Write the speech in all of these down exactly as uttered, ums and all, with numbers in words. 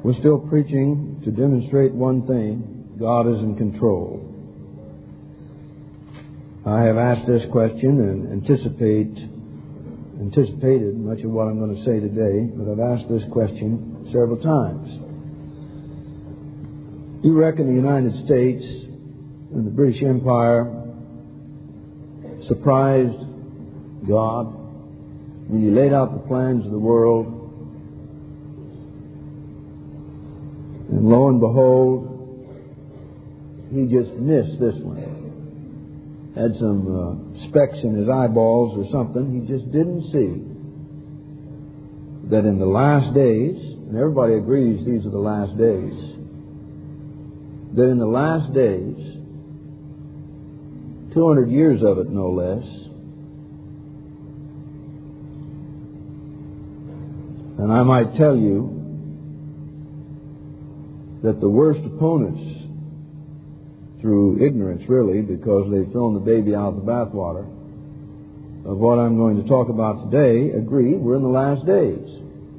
We're still preaching to demonstrate one thing: God is in control. I have asked this question and anticipate, anticipated much of what I'm going to say today, but I've asked this question several times. You reckon the United States and the British Empire surprised God when He laid out the plans of the world? And lo and behold, He just missed this one. Had some uh, specks in His eyeballs or something. He just didn't see that in the last days, and everybody agrees these are the last days, that in the last days, two hundred years of it no less, and I might tell you that the worst opponents, through ignorance really, because they've thrown the baby out of the bathwater, of what I'm going to talk about today, agree we're in the last days.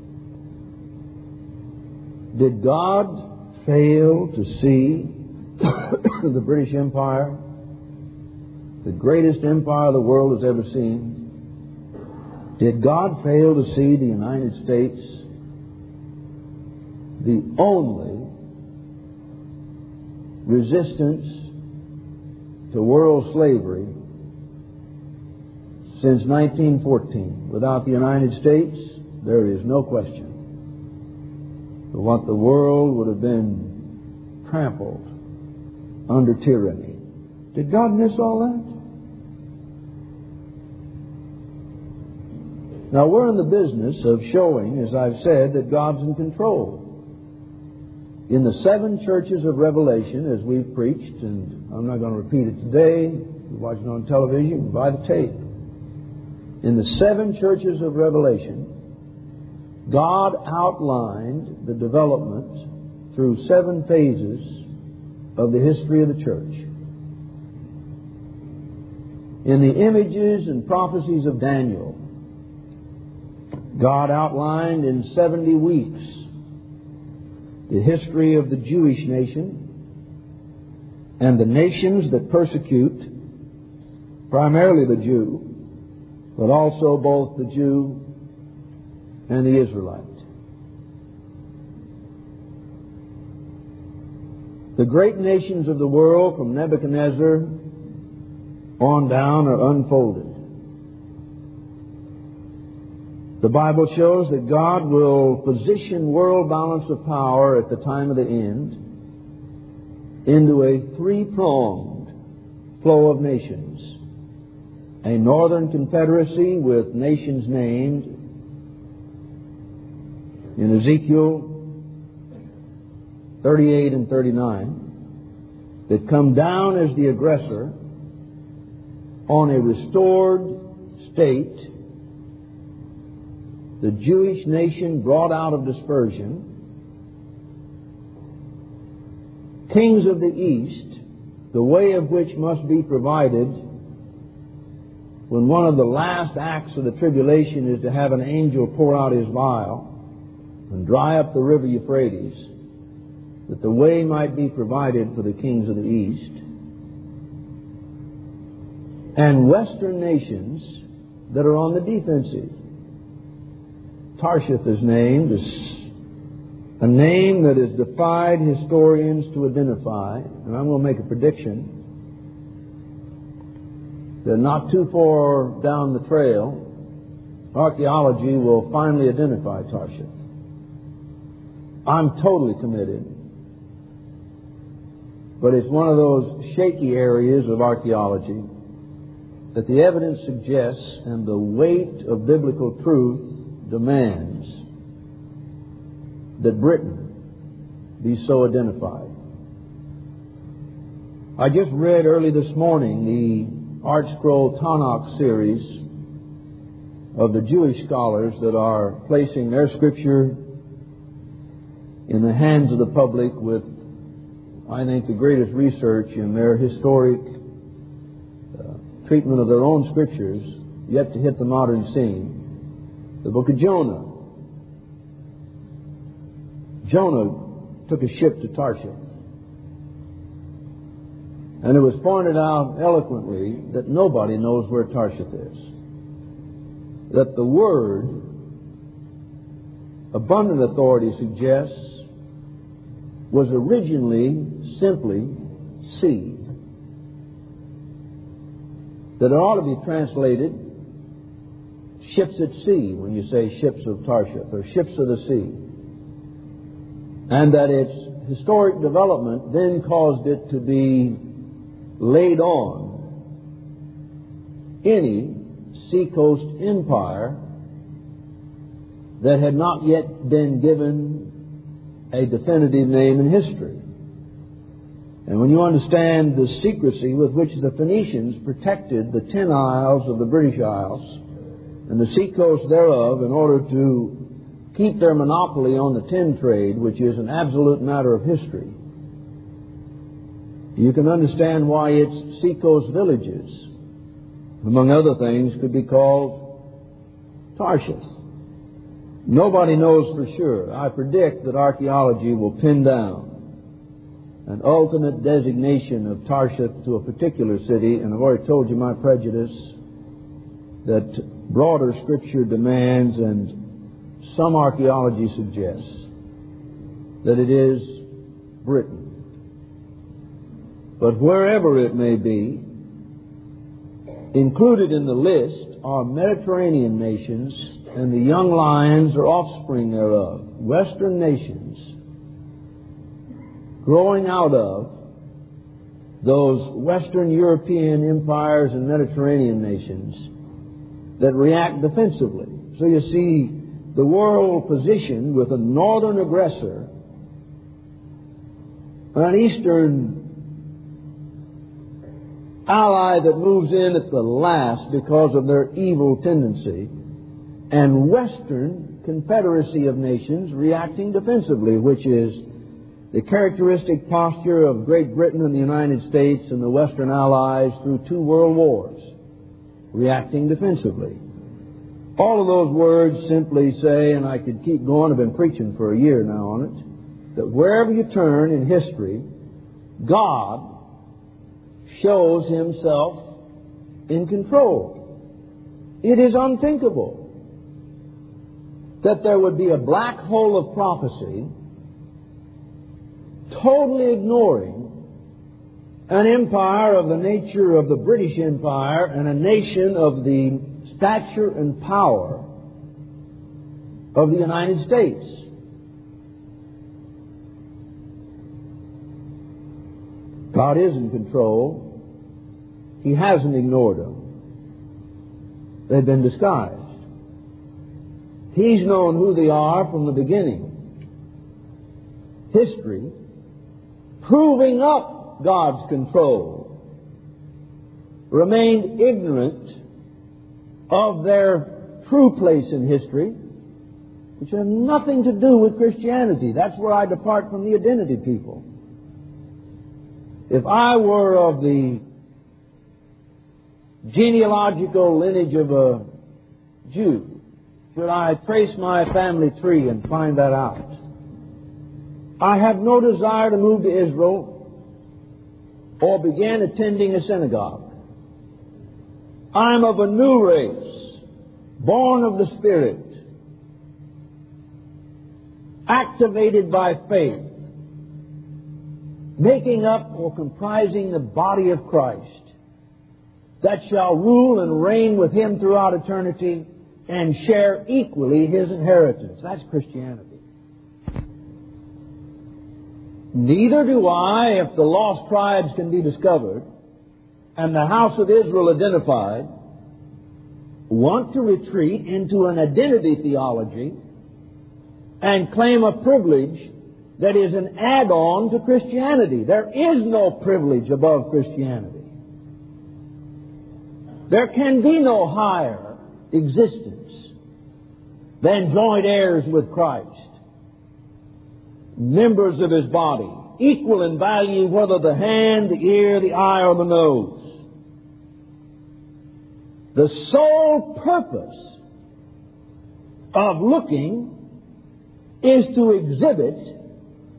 Did God fail to see the British Empire, the greatest empire the world has ever seen? Did God fail to see the United States, the only resistance to world slavery since nineteen fourteen? Without the United States, there is no question of what the world would have been trampled under tyranny. Did God miss all that? Now, we're in the business of showing, as I've said, that God's in control. In the seven churches of Revelation, as we've preached, and I'm not going to repeat it today, you're watching on television, buy the tape. In the seven churches of Revelation, God outlined the development through seven phases of the history of the church. In the images and prophecies of Daniel, God outlined in seventy weeks the history of the Jewish nation and the nations that persecute, primarily the Jew, but also both the Jew and the Israelite. The great nations of the world, from Nebuchadnezzar on down, are unfolded. The Bible shows that God will position world balance of power at the time of the end into a three-pronged flow of nations. A northern confederacy with nations named in Ezekiel thirty-eight and thirty-nine that come down as the aggressor on a restored state, the Jewish nation brought out of dispersion, kings of the East, the way of which must be provided when one of the last acts of the tribulation is to have an angel pour out his vial and dry up the river Euphrates, that the way might be provided for the kings of the East. And Western nations that are on the defensive. Tarshish is named as a name that has defied historians to identify, and I'm going to make a prediction that not too far down the trail, archaeology will finally identify Tarshish. I'm totally committed, but it's one of those shaky areas of archaeology that the evidence suggests and the weight of biblical truth demands that Britain be so identified. I just read early this morning the Art Scroll Tanakh series of the Jewish scholars that are placing their scripture in the hands of the public with, I think, the greatest research in their historic uh, treatment of their own scriptures yet to hit the modern scene. The book of Jonah. Jonah took a ship to Tarshish. And it was pointed out eloquently that nobody knows where Tarshish is. That the word, abundant authority suggests, was originally simply seed. That it ought to be translated ships at sea when you say ships of Tarshish or ships of the sea. And that its historic development then caused it to be laid on any seacoast empire that had not yet been given a definitive name in history. And when you understand the secrecy with which the Phoenicians protected the ten isles of the British Isles and the seacoast thereof in order to keep their monopoly on the tin trade, which is an absolute matter of history, you can understand why its seacoast villages, among other things, could be called Tarshish. Nobody knows for sure. I predict that archaeology will pin down an ultimate designation of Tarshish to a particular city, and I've already told you my prejudice that broader Scripture demands, and some archaeology suggests, that it is Britain. But wherever it may be, included in the list are Mediterranean nations and the young lions or offspring thereof, Western nations, growing out of those Western European empires and Mediterranean nations that react defensively. So you see the world positioned with a northern aggressor, an eastern ally that moves in at the last because of their evil tendency, and Western confederacy of nations reacting defensively, which is the characteristic posture of Great Britain and the United States and the Western allies through two world wars, reacting defensively. All of those words simply say, and I could keep going, I've been preaching for a year now on it, that wherever you turn in history, God shows Himself in control. It is unthinkable that there would be a black hole of prophecy totally ignoring an empire of the nature of the British Empire and a nation of the stature and power of the United States. God is in control. He hasn't ignored them. They've been disguised. He's known who they are from the beginning. History, proving up God's control, remained ignorant of their true place in history, which has nothing to do with Christianity. That's where I depart from the identity people. If I were of the genealogical lineage of a Jew, should I trace my family tree and find that out? I have no desire to move to Israel or begin attending a synagogue. I'm of a new race, born of the Spirit, activated by faith, making up or comprising the body of Christ, that shall rule and reign with Him throughout eternity and share equally His inheritance. That's Christianity. Neither do I, if the lost tribes can be discovered and the house of Israel identified, want to retreat into an identity theology and claim a privilege that is an add-on to Christianity. There is no privilege above Christianity. There can be no higher existence than joint heirs with Christ, members of His body, equal in value whether the hand, the ear, the eye, or the nose. The sole purpose of looking is to exhibit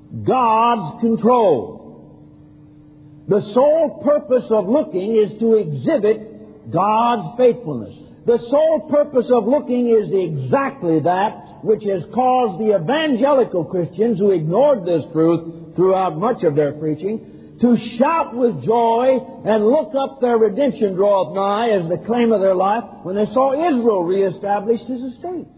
God's control. The sole purpose of looking is to exhibit God's faithfulness. The sole purpose of looking is exactly that which has caused the evangelical Christians who ignored this truth throughout much of their preaching to shout with joy and look up their redemption draweth nigh as the claim of their life when they saw Israel reestablished his estate.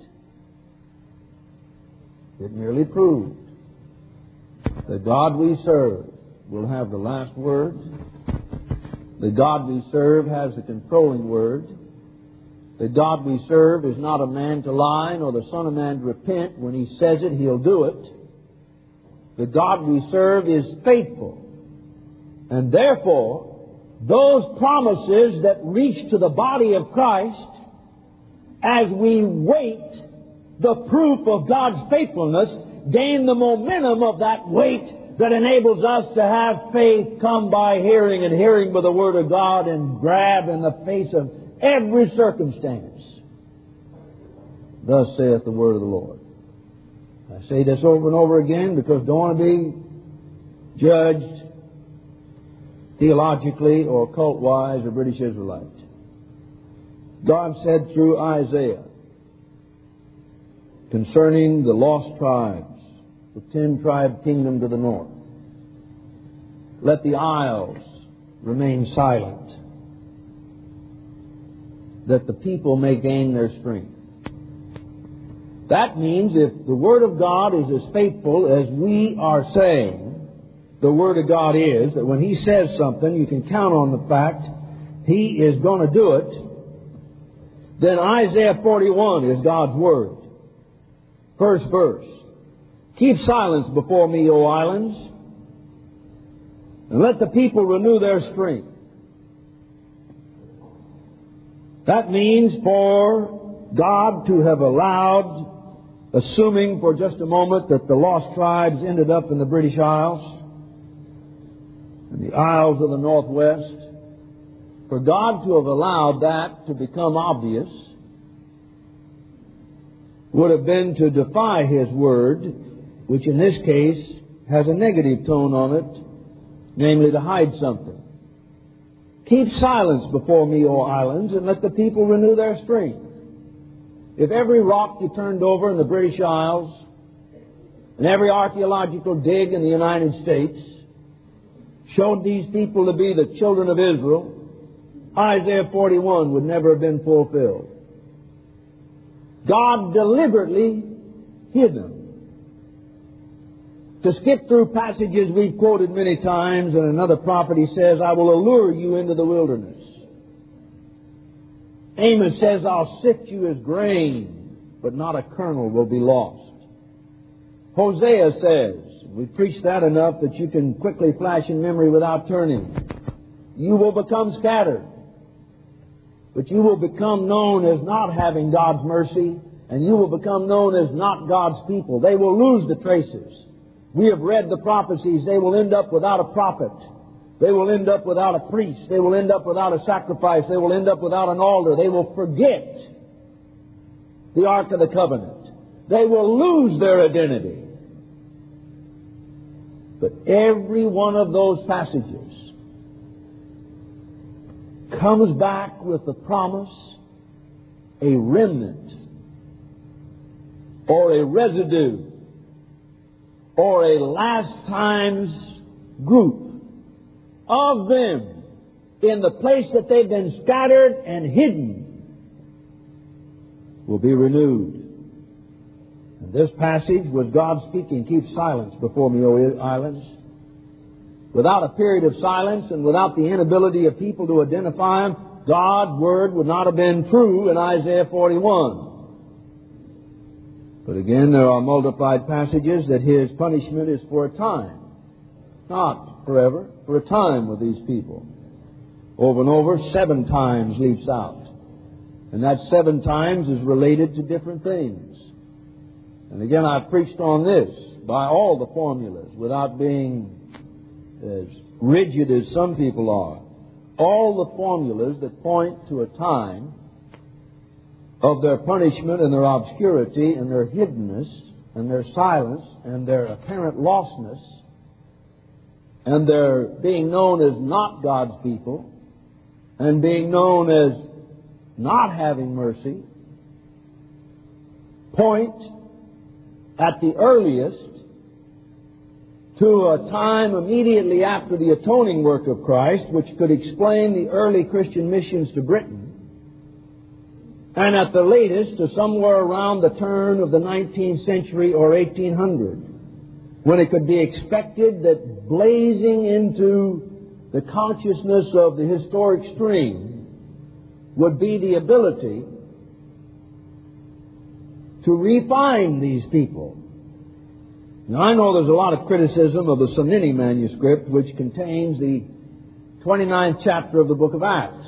It merely proved the God we serve will have the last word. The God we serve has the controlling word. The God we serve is not a man to lie, nor the Son of Man to repent. When He says it, He'll do it. The God we serve is faithful. And therefore, those promises that reach to the body of Christ, as we wait the proof of God's faithfulness, gain the momentum of that weight that enables us to have faith come by hearing, and hearing by the Word of God, and grab in the face of every circumstance. Thus saith the Word of the Lord. I say this over and over again because I don't want to be judged theologically or cult-wise or British Israelite. God said through Isaiah concerning the lost tribes, the ten-tribe kingdom to the north, let the isles remain silent, that the people may gain their strength. That means if the Word of God is as faithful as we are saying the Word of God is, that when He says something, you can count on the fact He is going to do it, then Isaiah forty-one is God's Word. First verse. Keep silence before me, O islands, and let the people renew their strength. That means for God to have allowed, assuming for just a moment that the lost tribes ended up in the British Isles, in the Isles of the Northwest, for God to have allowed that to become obvious would have been to defy His Word, which in this case has a negative tone on it, namely to hide something. Keep silence before me, O islands, and let the people renew their strength. If every rock you turned over in the British Isles and every archaeological dig in the United States showed these people to be the children of Israel, Isaiah forty-one would never have been fulfilled. God deliberately hid them. To skip through passages we've quoted many times, and another prophet, he says, I will allure you into the wilderness. Amos says, I'll sift you as grain, but not a kernel will be lost. Hosea says, we've preached that enough that you can quickly flash in memory without turning. You will become scattered, but you will become known as not having God's mercy, and you will become known as not God's people. They will lose the traces. We have read the prophecies. They will end up without a prophet. They will end up without a priest. They will end up without a sacrifice. They will end up without an altar. They will forget the Ark of the Covenant. They will lose their identity. But every one of those passages comes back with the promise, a remnant, or a residue, or a last times group of them in the place that they've been scattered and hidden will be renewed. And this passage was God speaking, keep silence before me, O islands. Without a period of silence and without the inability of people to identify Him, God's Word would not have been true in Isaiah forty-one. But again, there are multiplied passages that His punishment is for a time. Not forever, for a time with these people. Over and over, seven times leaps out. And that seven times is related to different things. And again, I've preached on this by all the formulas without being as rigid as some people are. All the formulas that point to a time of their punishment and their obscurity and their hiddenness and their silence and their apparent lostness and their being known as not God's people and being known as not having mercy point at the earliest to a time immediately after the atoning work of Christ, which could explain the early Christian missions to Britain, and at the latest to somewhere around the turn of the nineteenth century or eighteen hundred, when it could be expected that blazing into the consciousness of the historic stream would be the ability to refine these people. Now, I know there's a lot of criticism of the Samini manuscript, which contains the twenty-ninth chapter of the book of Acts.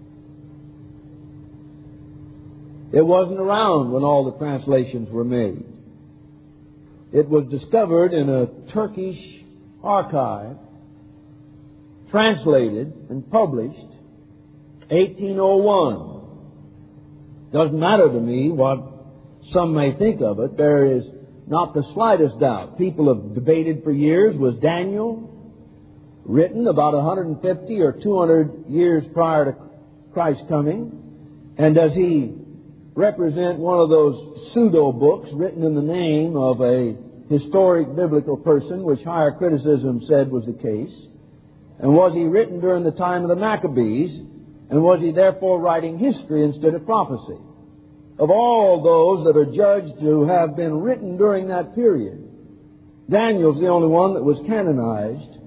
It wasn't around when all the translations were made. It was discovered in a Turkish archive, translated and published eighteen oh one. Doesn't matter to me what some may think of it. There is not the slightest doubt. People have debated for years, was Daniel written about one hundred fifty or two hundred years prior to Christ's coming? And does he represent one of those pseudo-books written in the name of a historic biblical person, which higher criticism said was the case? And was he written during the time of the Maccabees? And was he therefore writing history instead of prophecy? Of all those that are judged to have been written during that period, Daniel's the only one that was canonized.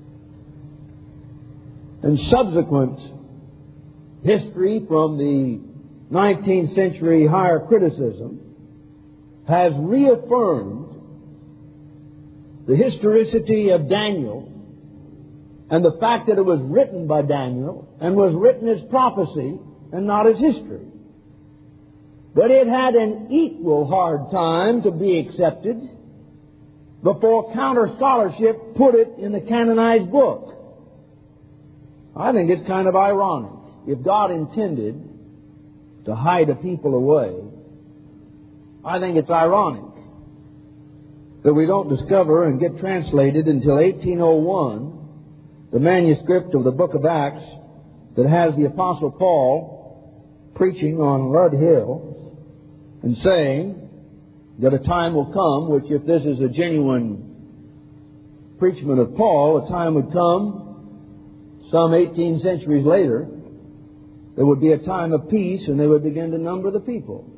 And subsequent history from the nineteenth century higher criticism has reaffirmed the historicity of Daniel and the fact that it was written by Daniel and was written as prophecy and not as history. But it had an equal hard time to be accepted before counter-scholarship put it in the canonized book. I think it's kind of ironic. If God intended to hide a people away, I think it's ironic that we don't discover and get translated until eighteen oh one the manuscript of the book of Acts that has the Apostle Paul preaching on Lud Hill and saying that a time will come, which if this is a genuine preachment of Paul, a time would come some eighteen centuries later, there would be a time of peace and they would begin to number the people.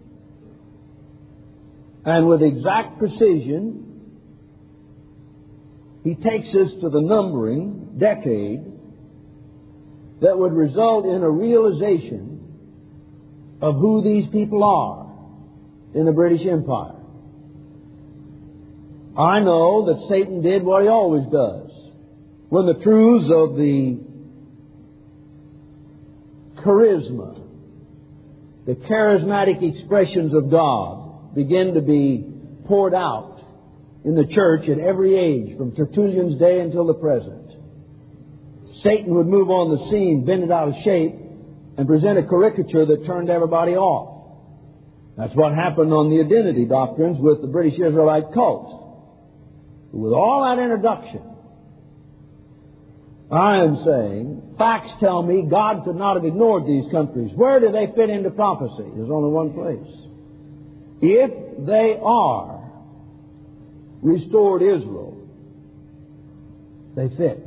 And with exact precision, he takes us to the numbering decade that would result in a realization of who these people are in the British Empire. I know that Satan did what he always does. When the truths of the charisma, the charismatic expressions of God begin to be poured out in the church at every age, from Tertullian's day until the present, Satan would move on the scene, bend it out of shape, and present a caricature that turned everybody off. That's what happened on the identity doctrines with the British Israelite cult. With all that introduction, I am saying, facts tell me God could not have ignored these countries. Where do they fit into prophecy? There's only one place. If they are restored Israel, they fit.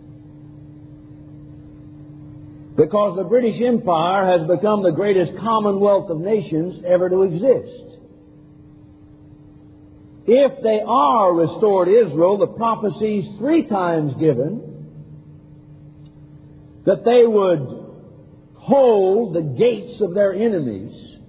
Because the British Empire has become the greatest commonwealth of nations ever to exist. If they are restored Israel, the prophecies three times given that they would hold the gates of their enemies,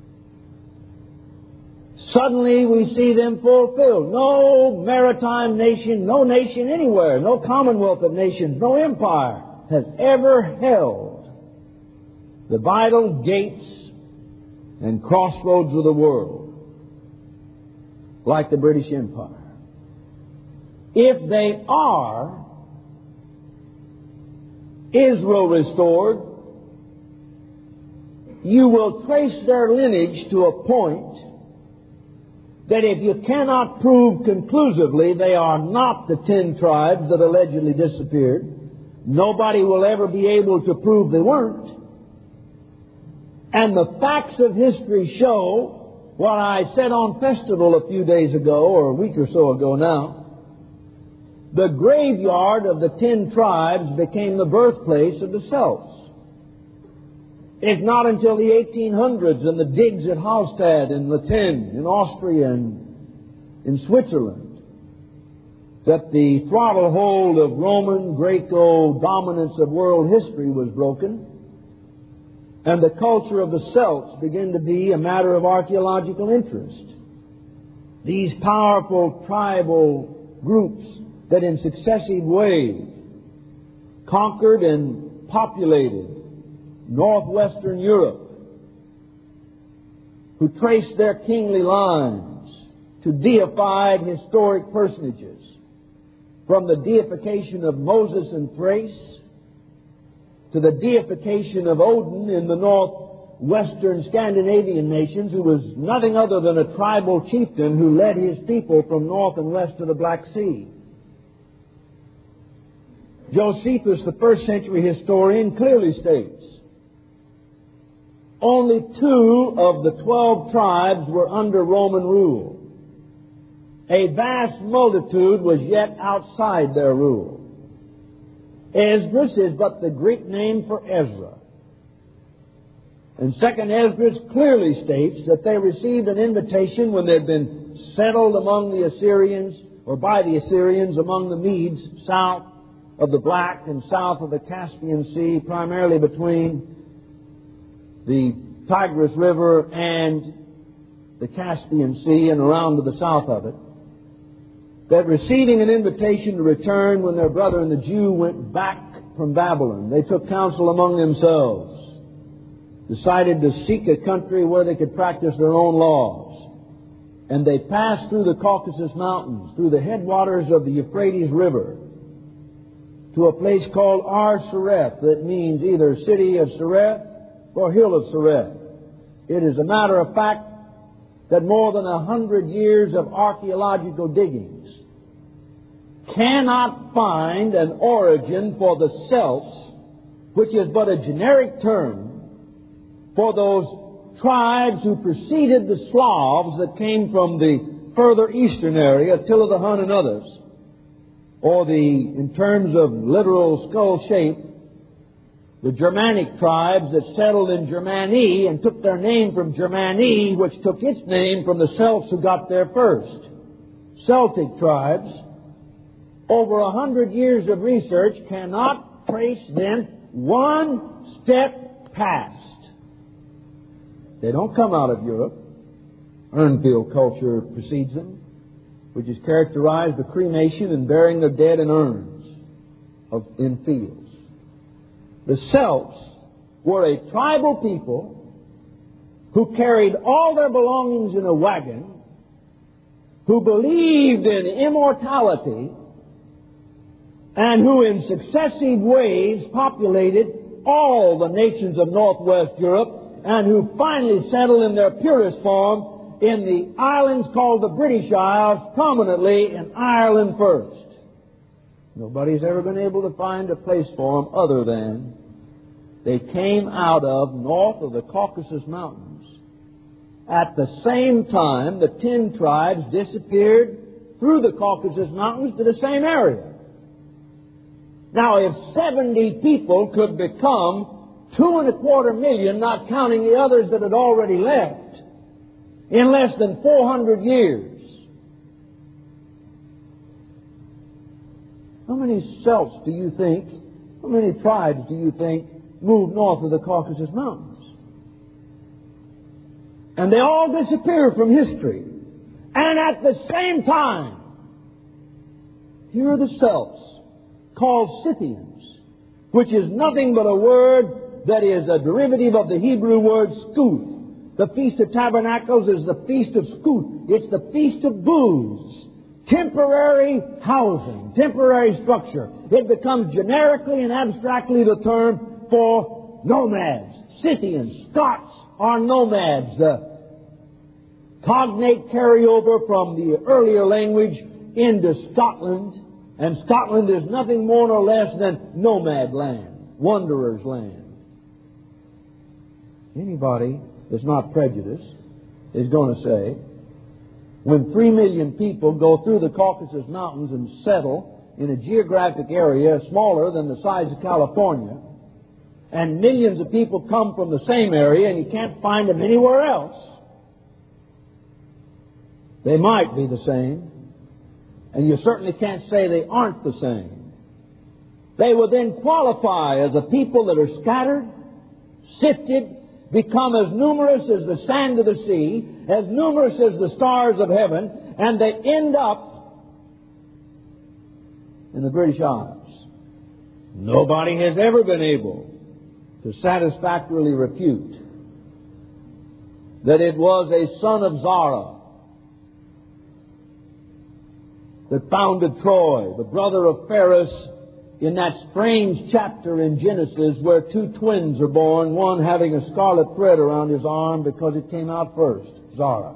suddenly we see them fulfilled. No maritime nation, no nation anywhere, no commonwealth of nations, no empire has ever held the vital gates and crossroads of the world like the British Empire. If they are Israel restored, you will trace their lineage to a point that if you cannot prove conclusively they are not the ten tribes that allegedly disappeared, nobody will ever be able to prove they weren't. And the facts of history show what I said on Festival a few days ago, or a week or so ago now. The graveyard of the ten tribes became the birthplace of the Celts. It's not until the eighteen hundreds and the digs at Hallstatt and Latin in Austria and in Switzerland that the throttle hold of Roman Greco dominance of world history was broken, and the culture of the Celts began to be a matter of archaeological interest. These powerful tribal groups that in successive waves conquered and populated northwestern Europe, who traced their kingly lines to deified historic personages, from the deification of Moses in Thrace to the deification of Odin in the northwestern Scandinavian nations, who was nothing other than a tribal chieftain who led his people from north and west to the Black Sea. Josephus, the first century historian, clearly states only two of the twelve tribes were under Roman rule. A vast multitude was yet outside their rule. Esdras is but the Greek name for Ezra. And Second Esdras clearly states that they received an invitation when they had been settled among the Assyrians, or by the Assyrians among the Medes, south of the Black and south of the Caspian Sea, primarily between the Tigris River and the Caspian Sea and around to the south of it, that receiving an invitation to return when their brethren the Jew went back from Babylon, they took counsel among themselves, decided to seek a country where they could practice their own laws. And they passed through the Caucasus Mountains, through the headwaters of the Euphrates River, to a place called Ar Sareth, that means either city of Sareth or hill of Sareth. It is a matter of fact that more than a hundred years of archaeological diggings cannot find an origin for the Celts, which is but a generic term for those tribes who preceded the Slavs that came from the further eastern area, Attila the Hun and others, or the, in terms of literal skull shape, the Germanic tribes that settled in Germany and took their name from Germany, which took its name from the Celts who got there first. Celtic tribes, over a hundred years of research cannot trace them one step past. They don't come out of Europe. Urnfield culture precedes them, which is characterized by cremation and burying their dead in urns of, in fields. The Celts were a tribal people who carried all their belongings in a wagon, who believed in immortality, and who in successive ways populated all the nations of northwest Europe, and who finally settled in their purest form in the islands called the British Isles, prominently in Ireland first. Nobody's ever been able to find a place for them other than they came out of north of the Caucasus Mountains. At the same time, the ten tribes disappeared through the Caucasus Mountains to the same area. Now, if seventy people could become two and a quarter million, not counting the others that had already left, in less than four hundred years, how many Celts do you think, how many tribes do you think moved north of the Caucasus Mountains? And they all disappear from history. And at the same time, here are the Celts, called Scythians, which is nothing but a word that is a derivative of the Hebrew word Scuth. The Feast of Tabernacles is the Feast of Scuth. It's the Feast of Booths. Temporary housing, temporary structure. It becomes generically and abstractly the term for nomads. Scythians, Scots are nomads. The cognate carryover from the earlier language into Scotland. And Scotland is nothing more nor less than nomad land, wanderer's land. Anybody that's not prejudiced is going to say, when three million people go through the Caucasus Mountains and settle in a geographic area smaller than the size of California, and millions of people come from the same area and you can't find them anywhere else, they might be the same, and you certainly can't say they aren't the same. They will then qualify as a people that are scattered, sifted, become as numerous as the sand of the sea, as numerous as the stars of heaven, and they end up in the British Isles. Nobody has ever been able to satisfactorily refute that it was a son of Zara that founded Troy, the brother of Phares, in that strange chapter in Genesis where two twins are born, one having a scarlet thread around his arm because it came out first, Zara.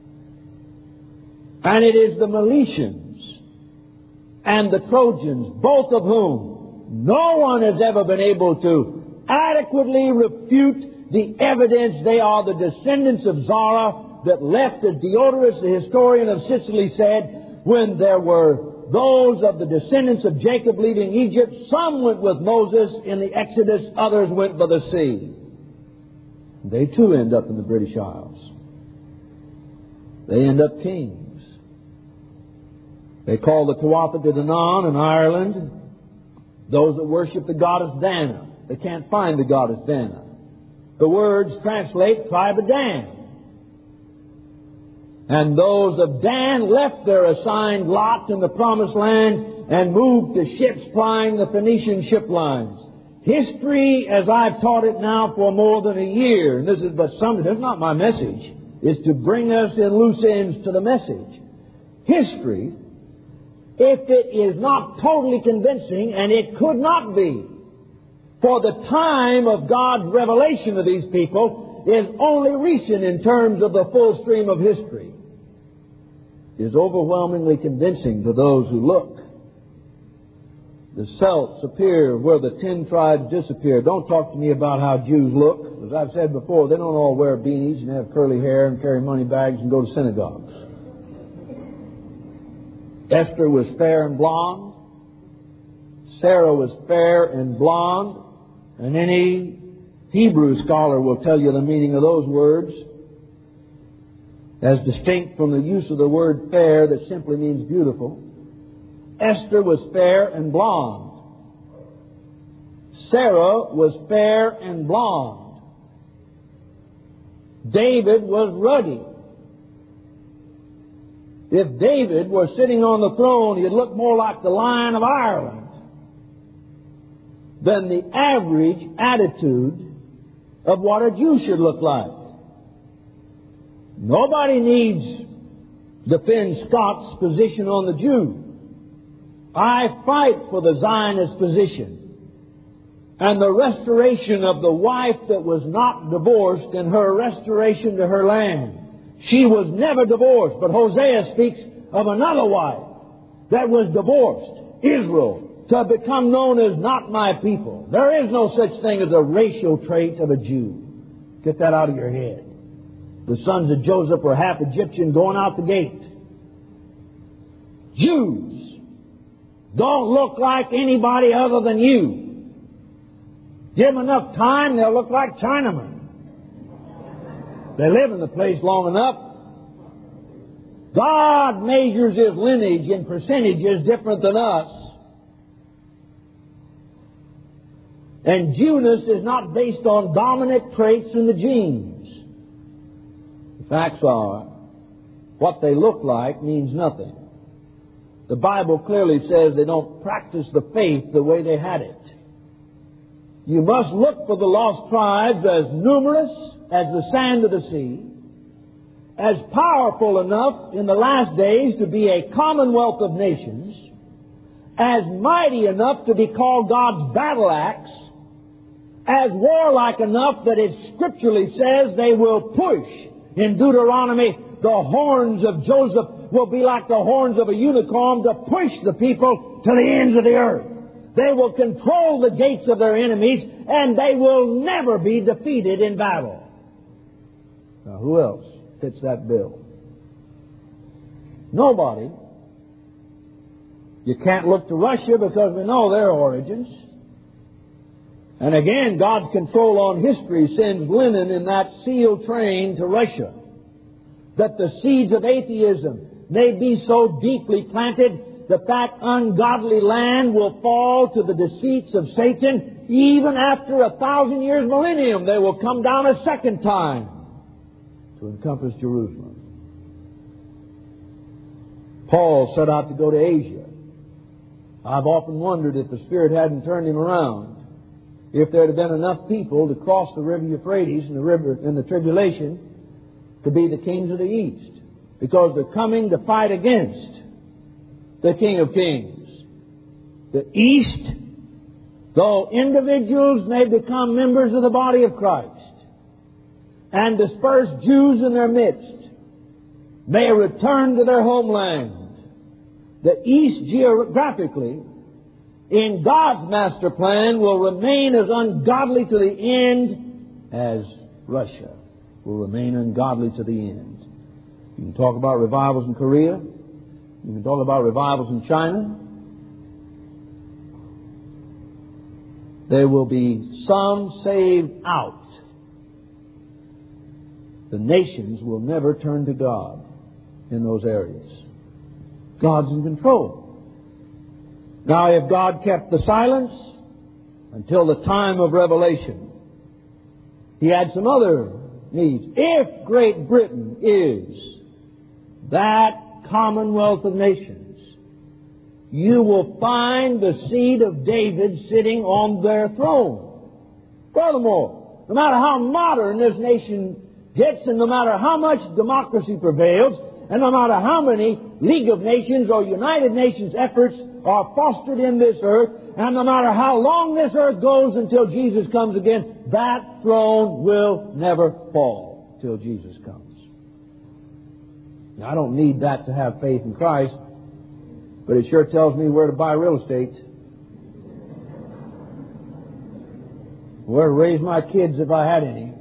And it is the Meletians and the Trojans, both of whom no one has ever been able to adequately refute the evidence they are the descendants of Zara that left, as Diodorus, the historian of Sicily, said, when there were those of the descendants of Jacob leaving Egypt, some went with Moses in the Exodus, others went by the sea. They too end up in the British Isles. They end up kings. They call the Tuatha De Danann in Ireland those that worship the goddess Dana. They can't find the goddess Dana. The words translate tribe of Dan. And those of Dan left their assigned lot in the Promised Land and moved to ships plying the Phoenician ship lines. History, as I've taught it now for more than a year, and this is but some, that's not my message, is to bring us in loose ends to the message. History, if it is not totally convincing, and it could not be, for the time of God's revelation of these people is only recent in terms of the full stream of history, is overwhelmingly convincing to those who look. The Celts appear where the ten tribes disappear. Don't talk to me about how Jews look. As I've said before, they don't all wear beanies and have curly hair and carry money bags and go to synagogues. Esther was fair and blonde. Sarah was fair and blonde. And any Hebrew scholar will tell you the meaning of those words, as distinct from the use of the word fair that simply means beautiful. Esther was fair and blonde. Sarah was fair and blonde. David was ruddy. If David were sitting on the throne, he'd look more like the Lion of Ireland than the average attitude of what a Jew should look like. Nobody needs the Finn Scots position on the Jew. I fight for the Zionist position and the restoration of the wife that was not divorced and her restoration to her land. She was never divorced, but Hosea speaks of another wife that was divorced, Israel, to become known as not my people. There is no such thing as a racial trait of a Jew. Get that out of your head. The sons of Joseph were half Egyptian going out the gate. Jews don't look like anybody other than you. Give them enough time, they'll look like Chinamen. They live in the place long enough. God measures His lineage in percentages different than us. And Jewness is not based on dominant traits in the genes. The facts are, what they look like means nothing. The Bible clearly says they don't practice the faith the way they had it. You must look for the lost tribes as numerous as the sand of the sea, as powerful enough in the last days to be a commonwealth of nations, as mighty enough to be called God's battle axe, as warlike enough that it scripturally says they will push in Deuteronomy the horns of Joseph will be like the horns of a unicorn to push the people to the ends of the earth. They will control the gates of their enemies, and they will never be defeated in battle. Now, who else fits that bill? Nobody. You can't look to Russia because we know their origins. And again, God's control on history sends Lenin in that SEAL train to Russia, that the seeds of atheism may be so deeply planted that that ungodly land will fall to the deceits of Satan. Even after a thousand years millennium, they will come down a second time to encompass Jerusalem. Paul set out to go to Asia. I've often wondered if the Spirit hadn't turned him around, if there had been enough people to cross the river Euphrates in the river in the tribulation to be the kings of the East, because they're coming to fight against the King of Kings. The East, though individuals may become members of the body of Christ and dispersed Jews in their midst may return to their homeland. The East geographically, in God's master plan, will remain as ungodly to the end as Russia will remain ungodly to the end. You can talk about revivals in Korea. You can talk about revivals in China. There will be some saved out. The nations will never turn to God in those areas. God's in control. Now, if God kept the silence until the time of revelation, He had some other needs. If Great Britain is that commonwealth of nations, you will find the seed of David sitting on their throne. Furthermore, no matter how modern this nation gets, and no matter how much democracy prevails, and no matter how many League of Nations or United Nations efforts are fostered in this earth, and no matter how long this earth goes until Jesus comes again, that throne will never fall till Jesus comes. Now, I don't need that to have faith in Christ, but it sure tells me where to buy real estate, where to raise my kids if I had any.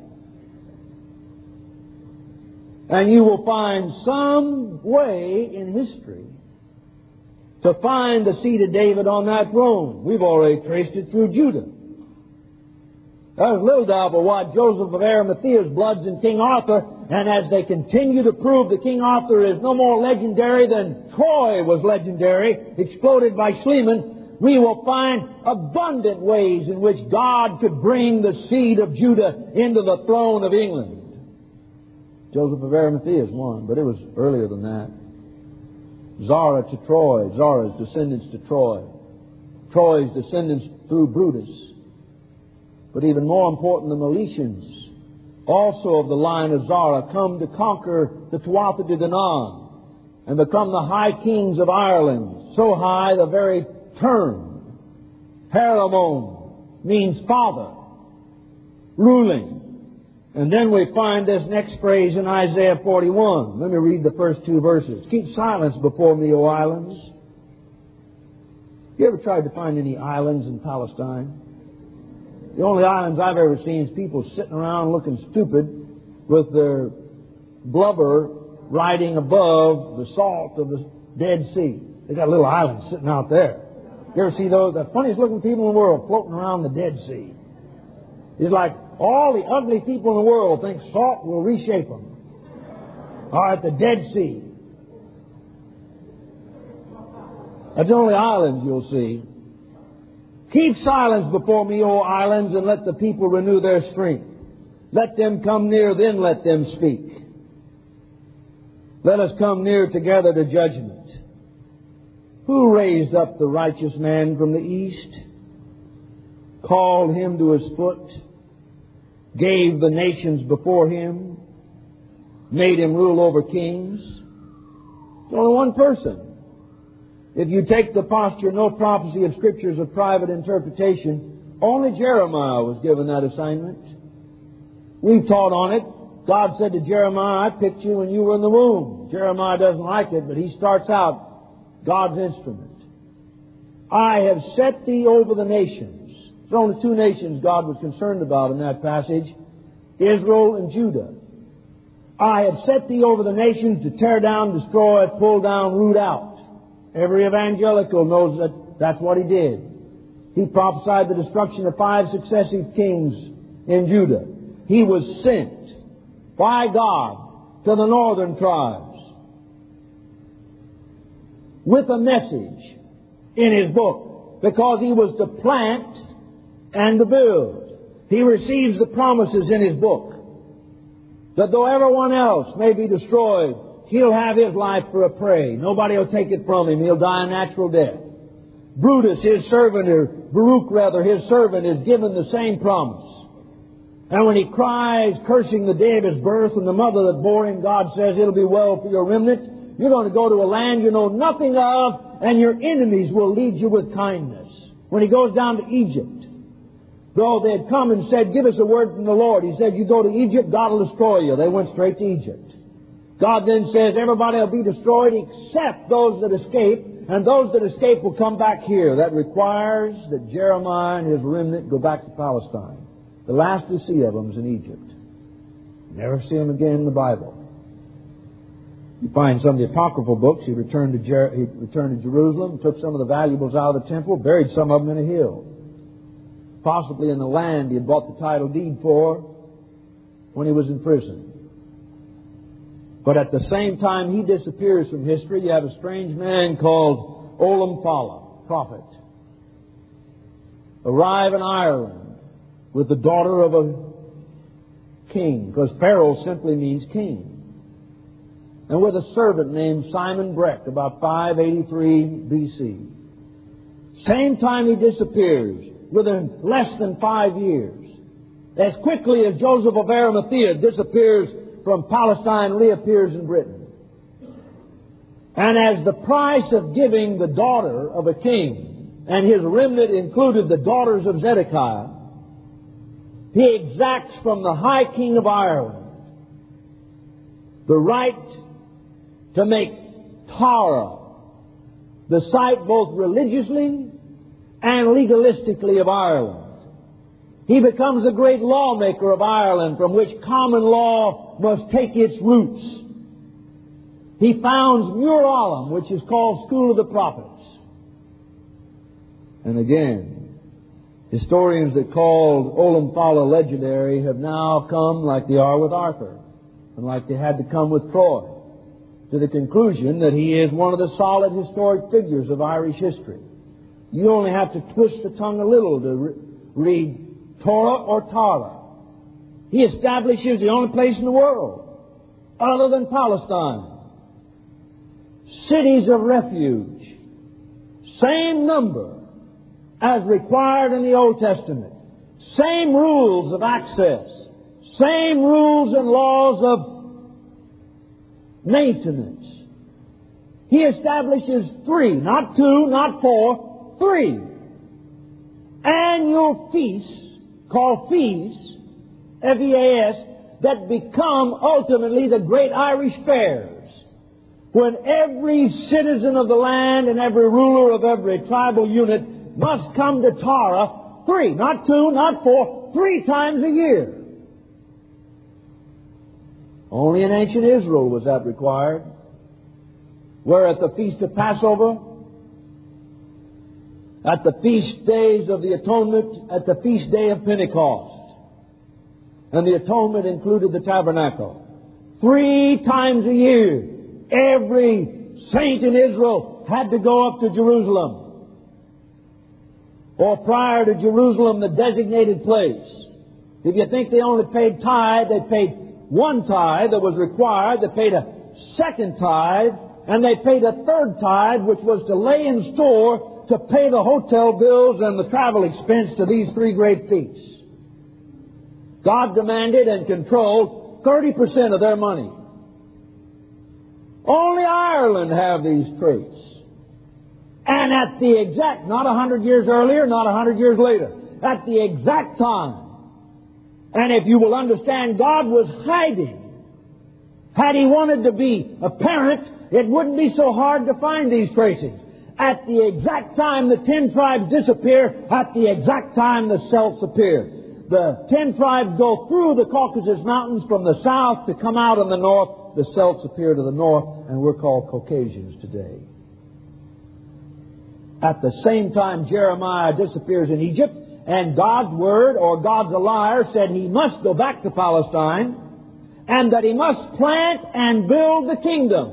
And you will find some way in history to find the seed of David on that throne. We've already traced it through Judah. There's little doubt but what Joseph of Arimathea's blood's in King Arthur, and as they continue to prove that King Arthur is no more legendary than Troy was legendary, exploded by Schliemann, we will find abundant ways in which God could bring the seed of Judah into the throne of England. Joseph of Arimathea is one, but it was earlier than that. Zara to Troy, Zara's descendants to Troy, Troy's descendants through Brutus. But even more important, the Meletians, also of the line of Zara, come to conquer the Tuatha De Danann and become the high kings of Ireland. So high, the very term, Paramon, means father, ruling. And then we find this next phrase in Isaiah forty-one. Let me read the first two verses. Keep silence before me, O islands. You ever tried to find any islands in Palestine? The only islands I've ever seen is people sitting around looking stupid with their blubber riding above the salt of the Dead Sea. They got little islands sitting out there. You ever see those? The funniest looking people in the world floating around the Dead Sea. It's like all the ugly people in the world think salt will reshape them. Or at the Dead Sea. That's the only islands you'll see. Keep silence before me, O islands, and let the people renew their strength. Let them come near, then let them speak. Let us come near together to judgment. Who raised up the righteous man from the east, called him to his foot, gave the nations before him, made him rule over kings? It's only one person. If you take the posture, no prophecy of Scripture is of private interpretation, only Jeremiah was given that assignment. We've taught on it God said to Jeremiah, I picked you when you were in the womb. Jeremiah doesn't like it, but he starts out God's instrument. I have set thee over the nations. There's only two nations God was concerned about in that passage, Israel and Judah. I have set thee over the nations to tear down, destroy, pull down, root out. Every evangelical knows that that's what he did. He prophesied the destruction of five successive kings in Judah. He was sent by God to the northern tribes with a message in his book, because he was to plant and to build. He receives the promises in his book that though everyone else may be destroyed, he'll have his life for a prey. Nobody will take it from him. He'll die a natural death. Brutus, his servant, or Baruch rather, his servant, is given the same promise. And when he cries, cursing the day of his birth and the mother that bore him, God says, it'll be well for your remnant. You're going to go to a land you know nothing of, and your enemies will lead you with kindness. When he goes down to Egypt, though they had come and said, give us a word from the Lord, he said, you go to Egypt, God will destroy you. They went straight to Egypt. God then says, everybody will be destroyed except those that escape, and those that escape will come back here. That requires that Jeremiah and his remnant go back to Palestine. The last we see of them is in Egypt. Never see them again in the Bible. You find some of the apocryphal books. He returned to, Jer- he returned to Jerusalem, took some of the valuables out of the temple, buried some of them in a hill. Possibly in the land he had bought the title deed for when he was in prison. But at the same time he disappears from history, you have a strange man called Olamthala, prophet, arrive in Ireland with the daughter of a king, because Pharaoh simply means king, and with a servant named Simon Breck, about five eighty-three B C. Same time he disappears, within less than five years. As quickly as Joseph of Arimathea disappears from Palestine, reappears in Britain. And as the price of giving the daughter of a king, and his remnant included the daughters of Zedekiah, he exacts from the High King of Ireland the right to make Tara the site both religiously and legalistically of Ireland. He becomes the great lawmaker of Ireland, from which common law must take its roots. He founds Muir Alam, which is called School of the Prophets. And again, historians that called Olamthala legendary have now come, like they are with Arthur, and like they had to come with Troy, to the conclusion that he is one of the solid historic figures of Irish history. You only have to twist the tongue a little to re- read Torah or Tara. He establishes the only place in the world, other than Palestine, cities of refuge, same number as required in the Old Testament, same rules of access, same rules and laws of maintenance. He establishes three, not two, not four, three annual feasts, called feasts, F E A S, that become ultimately the great Irish fairs, when every citizen of the land and every ruler of every tribal unit must come to Tara three, not two, not four, three times a year. Only in ancient Israel was that required, where at the Feast of Passover, at the feast days of the atonement, at the feast day of Pentecost, and the atonement included the tabernacle. Three times a year, every saint in Israel had to go up to Jerusalem, or prior to Jerusalem, the designated place. If you think they only paid tithe, they paid one tithe that was required, they paid a second tithe, and they paid a third tithe, which was to lay in store to pay the hotel bills and the travel expense to these three great feasts. God demanded and controlled thirty percent of their money. Only Ireland have these traits. And at the exact, not a hundred years earlier, not a hundred years later, at the exact time. And if you will understand, God was hiding Had he wanted to be a parent, it wouldn't be so hard to find these tracings. At the exact time the ten tribes disappear, at the exact time the Celts appear. The ten tribes go through the Caucasus Mountains from the south to come out in the north. The Celts appear to the north, and we're called Caucasians today. At the same time Jeremiah disappears in Egypt, and God's Word, or God's a liar, said he must go back to Palestine, and that he must plant and build the kingdom.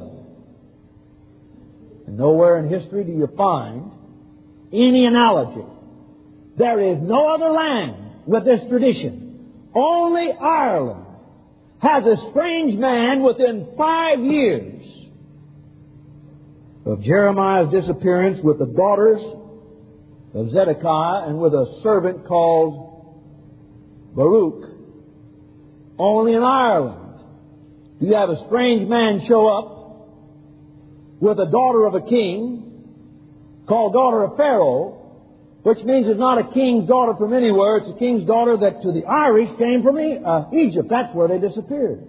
And nowhere in history do you find any analogy. There is no other land with this tradition. Only Ireland has a strange man within five years of Jeremiah's disappearance with the daughters of Zedekiah and with a servant called Baruch. Only in Ireland do you have a strange man show up with a daughter of a king called daughter of Pharaoh, which means it's not a king's daughter from anywhere. It's a king's daughter that to the Irish came from uh, Egypt. That's where they disappeared.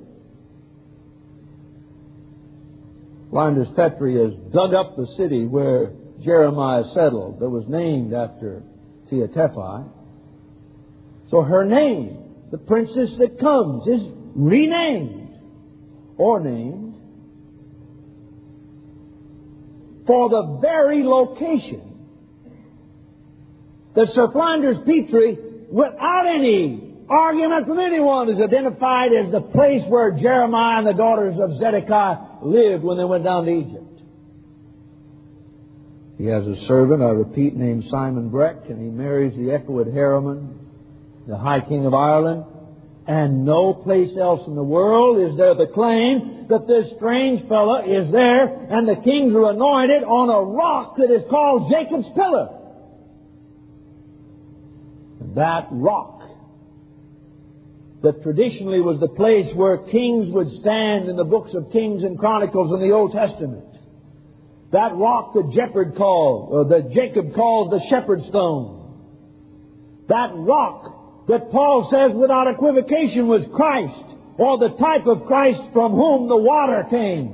Flinders Petrie has dug up the city where Jeremiah settled that was named after Teotephi. So her name, the princess that comes, is renamed or named for the very location that Sir Flinders Petrie, without any argument from anyone, is identified as the place where Jeremiah and the daughters of Zedekiah lived when they went down to Egypt. He has a servant, I repeat, named Simon Breck, and he marries the Echoed Harriman, the High King of Ireland. And no place else in the world is there the claim that this strange fella is there, and the kings are anointed on a rock that is called Jacob's Pillar. And that rock, that traditionally was the place where kings would stand in the books of Kings and Chronicles in the Old Testament. That rock that Jacob called, or that Jacob called the Shepherd's Stone. That rock that Paul says without equivocation was Christ, or the type of Christ from whom the water came.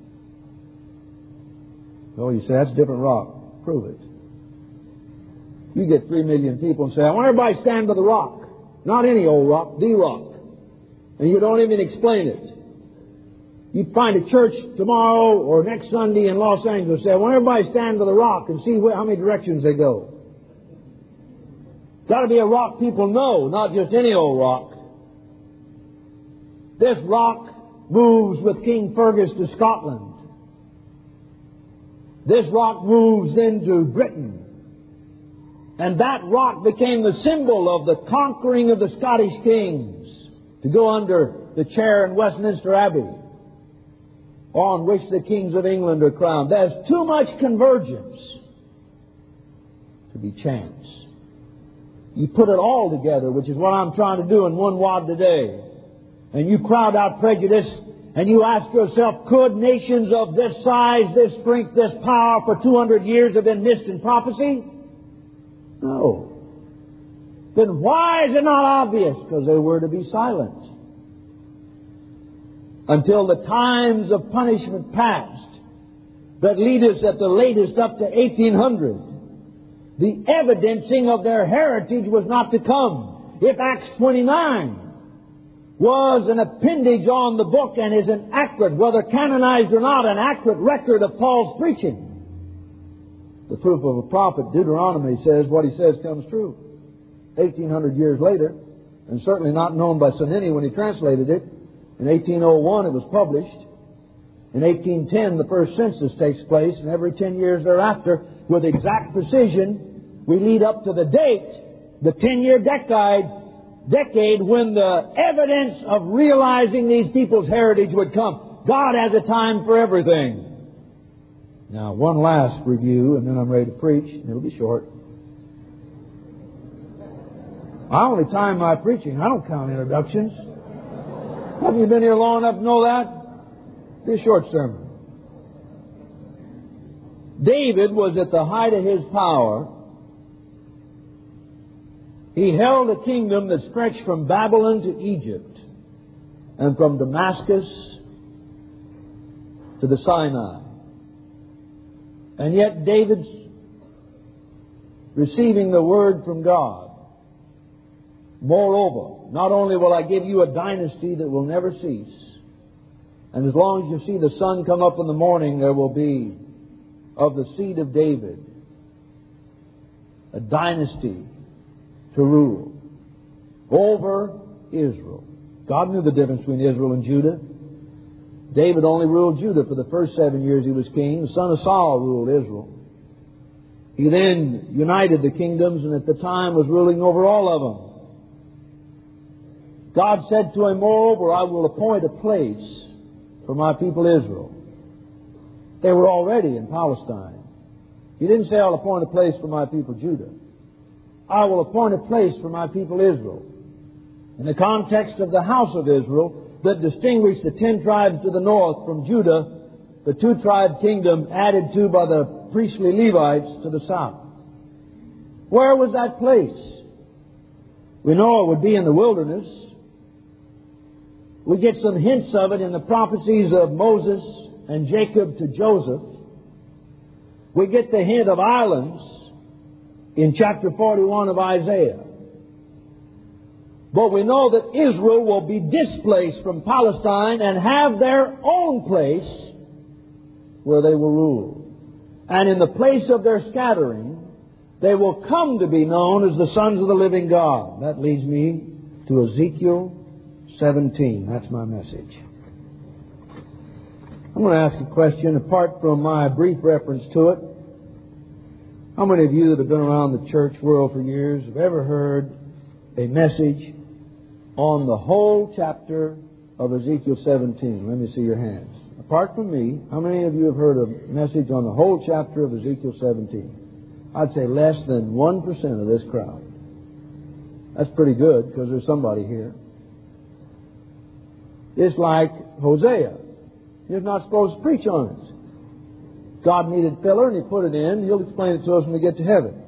Oh, you say, that's a different rock. Prove it. You get three million people and say, I want everybody to stand by the rock. Not any old rock, the rock. And you don't even explain it. You'd find a church tomorrow or next Sunday in Los Angeles and say, I want everybody to stand by the rock and see where, how many directions they go. Got to be a rock people know, not just any old rock. This rock moves with King Fergus to Scotland. This rock moves into Britain. And that rock became the symbol of the conquering of the Scottish kings to go under the chair in Westminster Abbey, on which the kings of England are crowned. There's too much convergence to be chance. You put it all together, which is what I'm trying to do in one wad today, and you crowd out prejudice, and you ask yourself, could nations of this size, this strength, this power for two hundred years have been missed in prophecy? No. Then why is it not obvious? Because they were to be silent until the times of punishment passed that lead us at the latest up to eighteen hundred. The evidencing of their heritage was not to come. If Acts twenty-nine was an appendage on the book and is an accurate, whether canonized or not, an accurate record of Paul's preaching, the proof of a prophet, Deuteronomy, says what he says comes true. eighteen hundred years later, and certainly not known by Sonini when he translated it. In eighteen oh one it was published. In eighteen ten the first census takes place, and every ten years thereafter, with exact precision, we lead up to the date, the ten-year decade, decade when the evidence of realizing these people's heritage would come. God has a time for everything. Now, one last review, and then I'm ready to preach, and it'll be short. I only time my preaching. I don't count introductions. Haven't you been here long enough to know that? Be a short sermon. David was at the height of his power. He held a kingdom that stretched from Babylon to Egypt, and from Damascus to the Sinai. And yet David's receiving the word from God. Moreover, not only will I give you a dynasty that will never cease, and as long as you see the sun come up in the morning, there will be of the seed of David a dynasty to rule over Israel. God knew the difference between Israel and Judah. David only ruled Judah for the first seven years he was king. The son of Saul ruled Israel. He then united the kingdoms and at the time was ruling over all of them. God said to him, moreover, I will appoint a place for my people Israel. They were already in Palestine. He didn't say, I'll appoint a place for my people Judah. I will appoint a place for my people Israel. In the context of the house of Israel that distinguished the ten tribes to the north from Judah, the two-tribe kingdom added to by the priestly Levites to the south. Where was that place? We know it would be in the wilderness. We get some hints of it in the prophecies of Moses and Jacob to Joseph. We get the hint of islands in chapter forty-one of Isaiah. But we know that Israel will be displaced from Palestine and have their own place where they will rule. And in the place of their scattering, they will come to be known as the sons of the living God. That leads me to Ezekiel seventeen. That's my message. I'm going to ask a question apart from my brief reference to it. How many of you that have been around the church world for years have ever heard a message on the whole chapter of Ezekiel seventeen? Let me see your hands. Apart from me, how many of you have heard a message on the whole chapter of Ezekiel seventeen? I'd say less than one percent of this crowd. That's pretty good because there's somebody here. It's like Hosea. You're not supposed to preach on it. God needed filler and He put it in. He'll explain it to us when we get to heaven.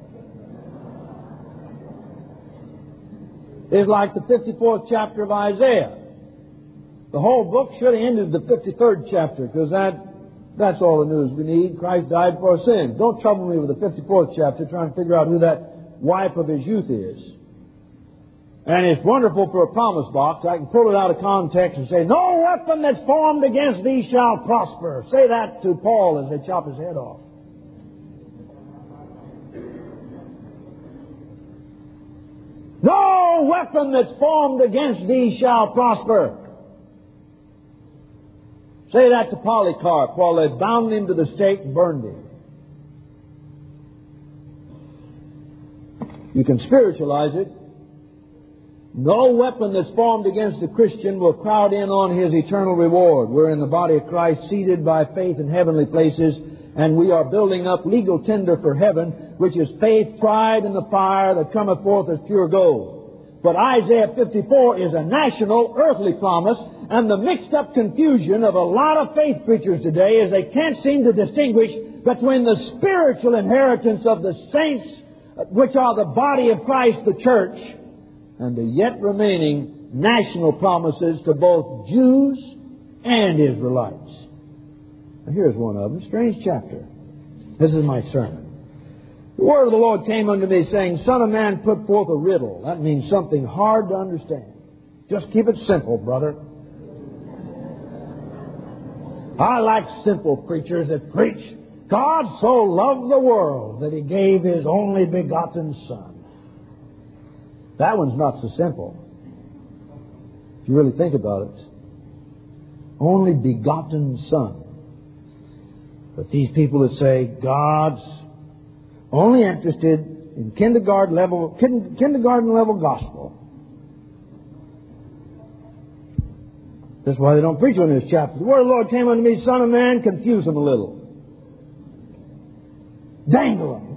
It's like the fifty-fourth chapter of Isaiah. The whole book should have ended the fifty-third chapter because that, that's all the news we need. Christ died for our sins. Don't trouble me with the fifty-fourth chapter trying to figure out who that wife of His youth is. And it's wonderful for a promise box. I can pull it out of context and say, no weapon that's formed against thee shall prosper. Say that to Paul as they chop his head off. No weapon that's formed against thee shall prosper. Say that to Polycarp while they bound him to the stake and burned him. You can spiritualize it. No weapon that's formed against a Christian will crowd in on his eternal reward. We're in the body of Christ, seated by faith in heavenly places, and we are building up legal tinder for heaven, which is faith tried in the fire that cometh forth as pure gold. But Isaiah fifty-four is a national, earthly promise, and the mixed-up confusion of a lot of faith preachers today is they can't seem to distinguish between the spiritual inheritance of the saints, which are the body of Christ, the church, and the yet remaining national promises to both Jews and Israelites. Now here's one of them, strange chapter. This is my sermon. The word of the Lord came unto me, saying, Son of man, put forth a riddle. That means something hard to understand. Just keep it simple, brother. I like simple preachers that preach, God so loved the world that He gave His only begotten Son. That one's not so simple. If you really think about it. Only begotten Son. But these people that say God's only interested in kindergarten level, kindergarten level gospel. That's why they don't preach on this chapter. The word of the Lord came unto me, Son of man, confuse them a little. Dangle them.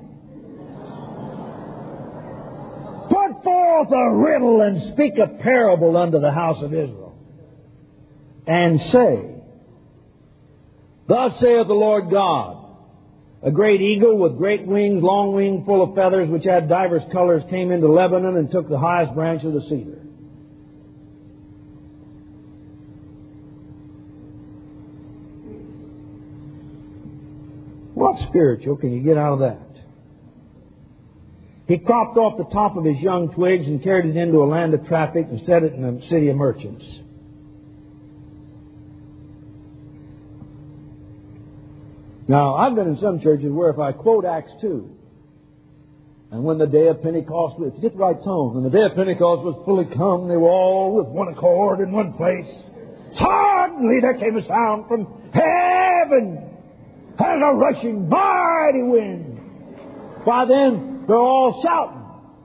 Put forth a riddle and speak a parable unto the house of Israel. And say, Thus saith the Lord God, a great eagle with great wings, long wing, full of feathers, which had divers colors, came into Lebanon and took the highest branch of the cedar. What spiritual can you get out of that? He cropped off the top of his young twigs and carried it into a land of traffic and set it in a city of merchants. Now, I've been in some churches where if I quote Acts two, and when the day of Pentecost, if you get the right tone, when the day of Pentecost was fully come, they were all with one accord in one place. Suddenly there came a sound from heaven as a rushing mighty wind. Why then, they're all shouting.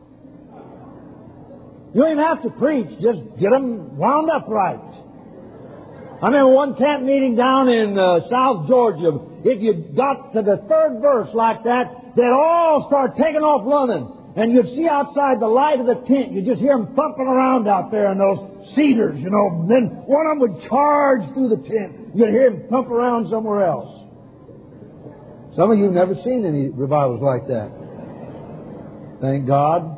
You ain't have to preach, just get them wound up right. I remember one camp meeting down in uh, South Georgia. If you got to the third verse like that, they'd all start taking off running. And you'd see outside the light of the tent, you'd just hear them thumping around out there in those cedars, you know. And then one of them would charge through the tent. You'd hear him thump around somewhere else. Some of you have never seen any revivals like that. Thank God.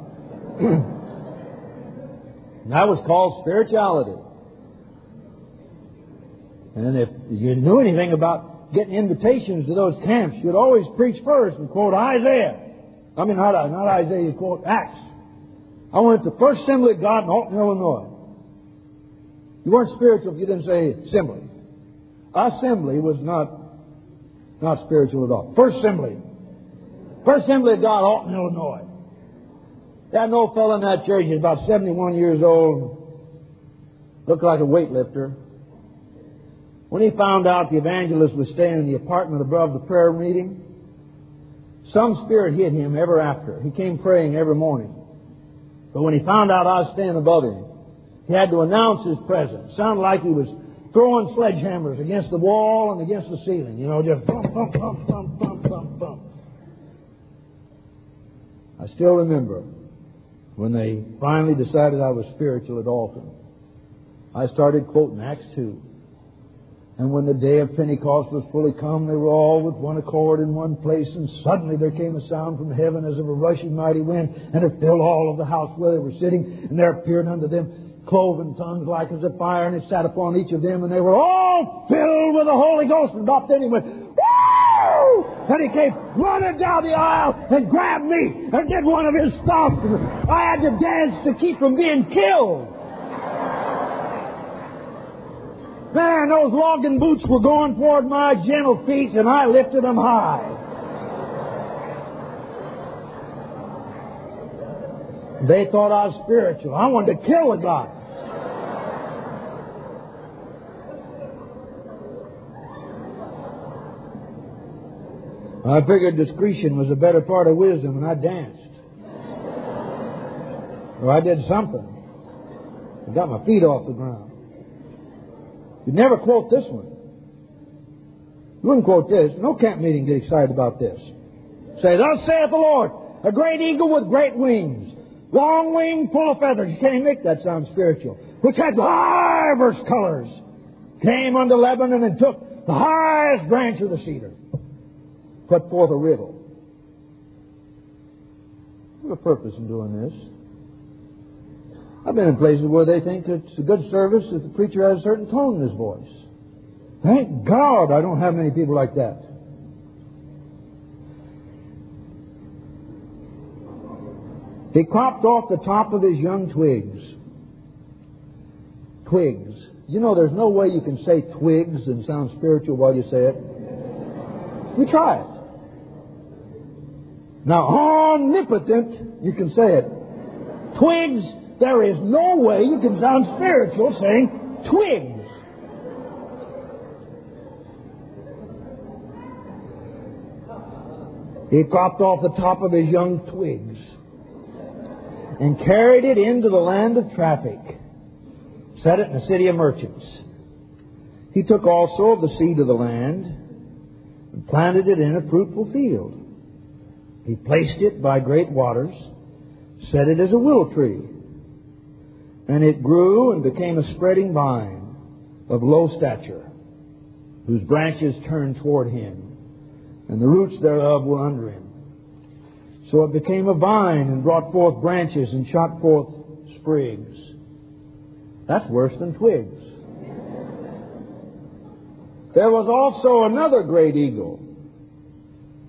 That was called spirituality. And if you knew anything about getting invitations to those camps, you'd always preach first and quote Isaiah. I mean, not, not Isaiah, you quote Acts. I went to First Assembly of God in Alton, Illinois. You weren't spiritual if you didn't say assembly. Assembly was not, not spiritual at all. First Assembly. First Assembly of God, Alton, Illinois. They had an old fellow in that church. He was about seventy-one years old. Looked like a weightlifter. When he found out the evangelist was staying in the apartment above the prayer meeting, some spirit hit him ever after. He came praying every morning. But when he found out I was staying above him, he had to announce his presence. Sounded like he was throwing sledgehammers against the wall and against the ceiling. You know, just bump, bump, bump, bump, bump, bump, bump. I still remember when they finally decided I was spiritual at Alton. I started quoting Acts two. And when the day of Pentecost was fully come, they were all with one accord in one place, and suddenly there came a sound from heaven as of a rushing mighty wind, and it filled all of the house where they were sitting, and there appeared unto them cloven tongues like as of fire, and it sat upon each of them, and they were all filled with the Holy Ghost. And about then he went, woo! And he came running down the aisle and grabbed me and did one of his stomps. I had to dance to keep from being killed. Man, those logging boots were going toward my gentle feet, and I lifted them high. They thought I was spiritual. I wanted to kill the guy. I figured discretion was a better part of wisdom, and I danced. Or I did something. I got my feet off the ground. You'd never quote this one. You wouldn't quote this. No camp meeting get excited about this. Say, thus saith the Lord, a great eagle with great wings, long wing full of feathers. You can't even make that sound spiritual. Which had divers colors, came unto Lebanon and took the highest branch of the cedar, put forth a riddle. There's a purpose in doing this. I've been in places where they think it's a good service if the preacher has a certain tone in his voice. Thank God I don't have many people like that. He cropped off the top of his young twigs. Twigs. You know there's no way you can say twigs and sound spiritual while you say it. You try it. Now, omnipotent, you can say it. Twigs. There is no way you can sound spiritual saying twigs. He cropped off the top of his young twigs and carried it into the land of traffic, set it in a city of merchants. He took also of the seed of the land and planted it in a fruitful field. He placed it by great waters, set it as a willow tree. And it grew and became a spreading vine of low stature, whose branches turned toward him, and the roots thereof were under him. So it became a vine and brought forth branches and shot forth sprigs. That's worse than twigs. There was also another great eagle,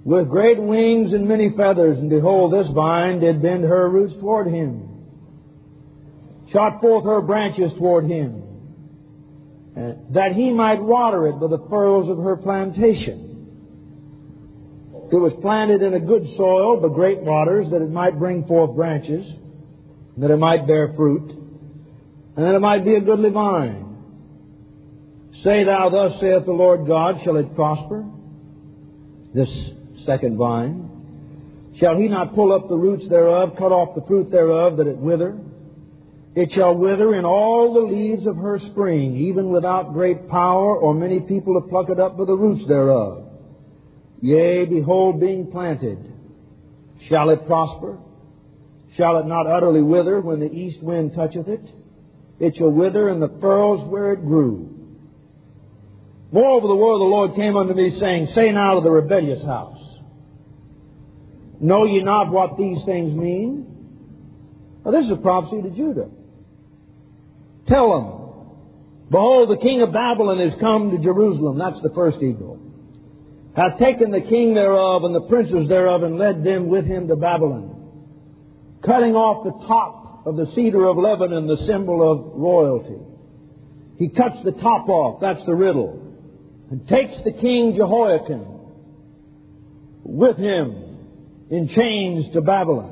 with great wings and many feathers, and behold, this vine did bend her roots toward him, shot forth her branches toward him, that he might water it by the furrows of her plantation. It was planted in a good soil by great waters, that it might bring forth branches, that it might bear fruit, and that it might be a goodly vine. Say thou, thus saith the Lord God, shall it prosper, this second vine? Shall he not pull up the roots thereof, cut off the fruit thereof, that it wither? It shall wither in all the leaves of her spring, even without great power, or many people to pluck it up by the roots thereof. Yea, behold, being planted, shall it prosper? Shall it not utterly wither when the east wind toucheth it? It shall wither in the furrows where it grew. Moreover, the word of the Lord came unto me, saying, Say now to the rebellious house, know ye not what these things mean? Now, this is a prophecy to Judah. Tell them, behold, the king of Babylon is come to Jerusalem. That's the first eagle. Hath taken the king thereof and the princes thereof, and led them with him to Babylon, cutting off the top of the cedar of Lebanon, the symbol of royalty. He cuts the top off, that's the riddle, and takes the king Jehoiakim with him in chains to Babylon,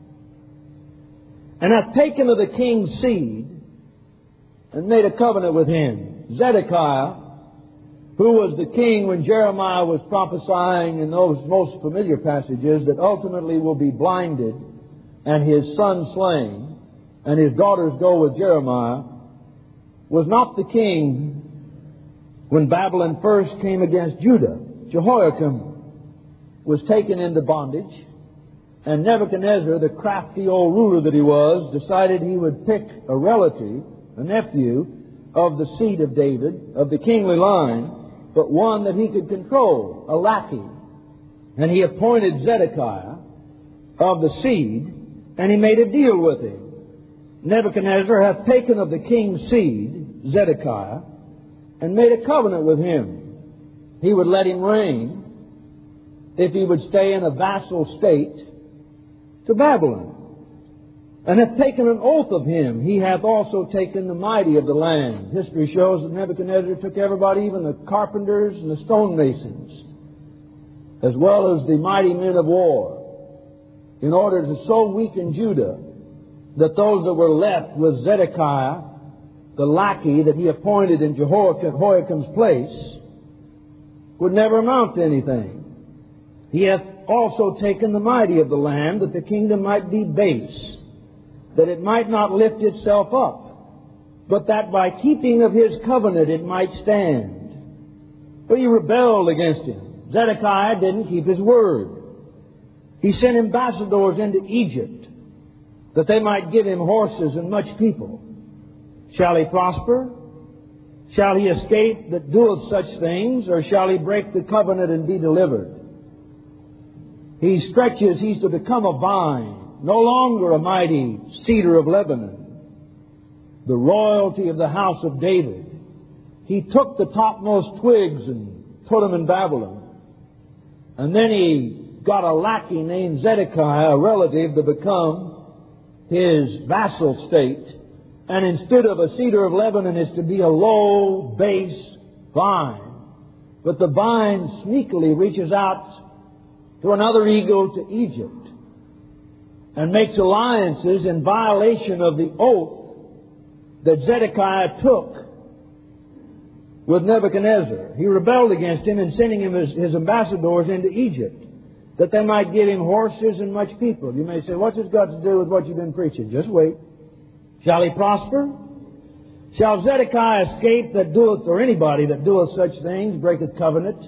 and hath taken of the king's seed and made a covenant with him. Zedekiah, who was the king when Jeremiah was prophesying in those most familiar passages that ultimately will be blinded and his son slain and his daughters go with Jeremiah, was not the king when Babylon first came against Judah. Jehoiakim was taken into bondage, and Nebuchadnezzar, the crafty old ruler that he was, decided he would pick a relative, a nephew of the seed of David, of the kingly line, but one that he could control, a lackey. And he appointed Zedekiah of the seed, and he made a deal with him. Nebuchadnezzar hath taken of the king's seed, Zedekiah, and made a covenant with him. He would let him reign if he would stay in a vassal state to Babylon. And hath taken an oath of him. He hath also taken the mighty of the land. History shows that Nebuchadnezzar took everybody, even the carpenters and the stonemasons, as well as the mighty men of war, in order to so weaken Judah that those that were left with Zedekiah, the lackey that he appointed in Jehoiakim's place, would never amount to anything. He hath also taken the mighty of the land, that the kingdom might be base, that it might not lift itself up, but that by keeping of his covenant it might stand. But he rebelled against him. Zedekiah didn't keep his word. He sent ambassadors into Egypt, that they might give him horses and much people. Shall he prosper? Shall he escape that doeth such things, or shall he break the covenant and be delivered? He stretches, he's to become a vine, no longer a mighty cedar of Lebanon, the royalty of the house of David. He took the topmost twigs and put them in Babylon. And then he got a lackey named Zedekiah, a relative, to become his vassal state. And instead of a cedar of Lebanon, is to be a low, base vine. But the vine sneakily reaches out to another eagle, to Egypt, and makes alliances in violation of the oath that Zedekiah took with Nebuchadnezzar. He rebelled against him in sending him his, his ambassadors into Egypt, that they might give him horses and much people. You may say, what's this got to do with what you've been preaching? Just wait. Shall he prosper? Shall Zedekiah escape that doeth, or anybody that doeth such things, breaketh covenant?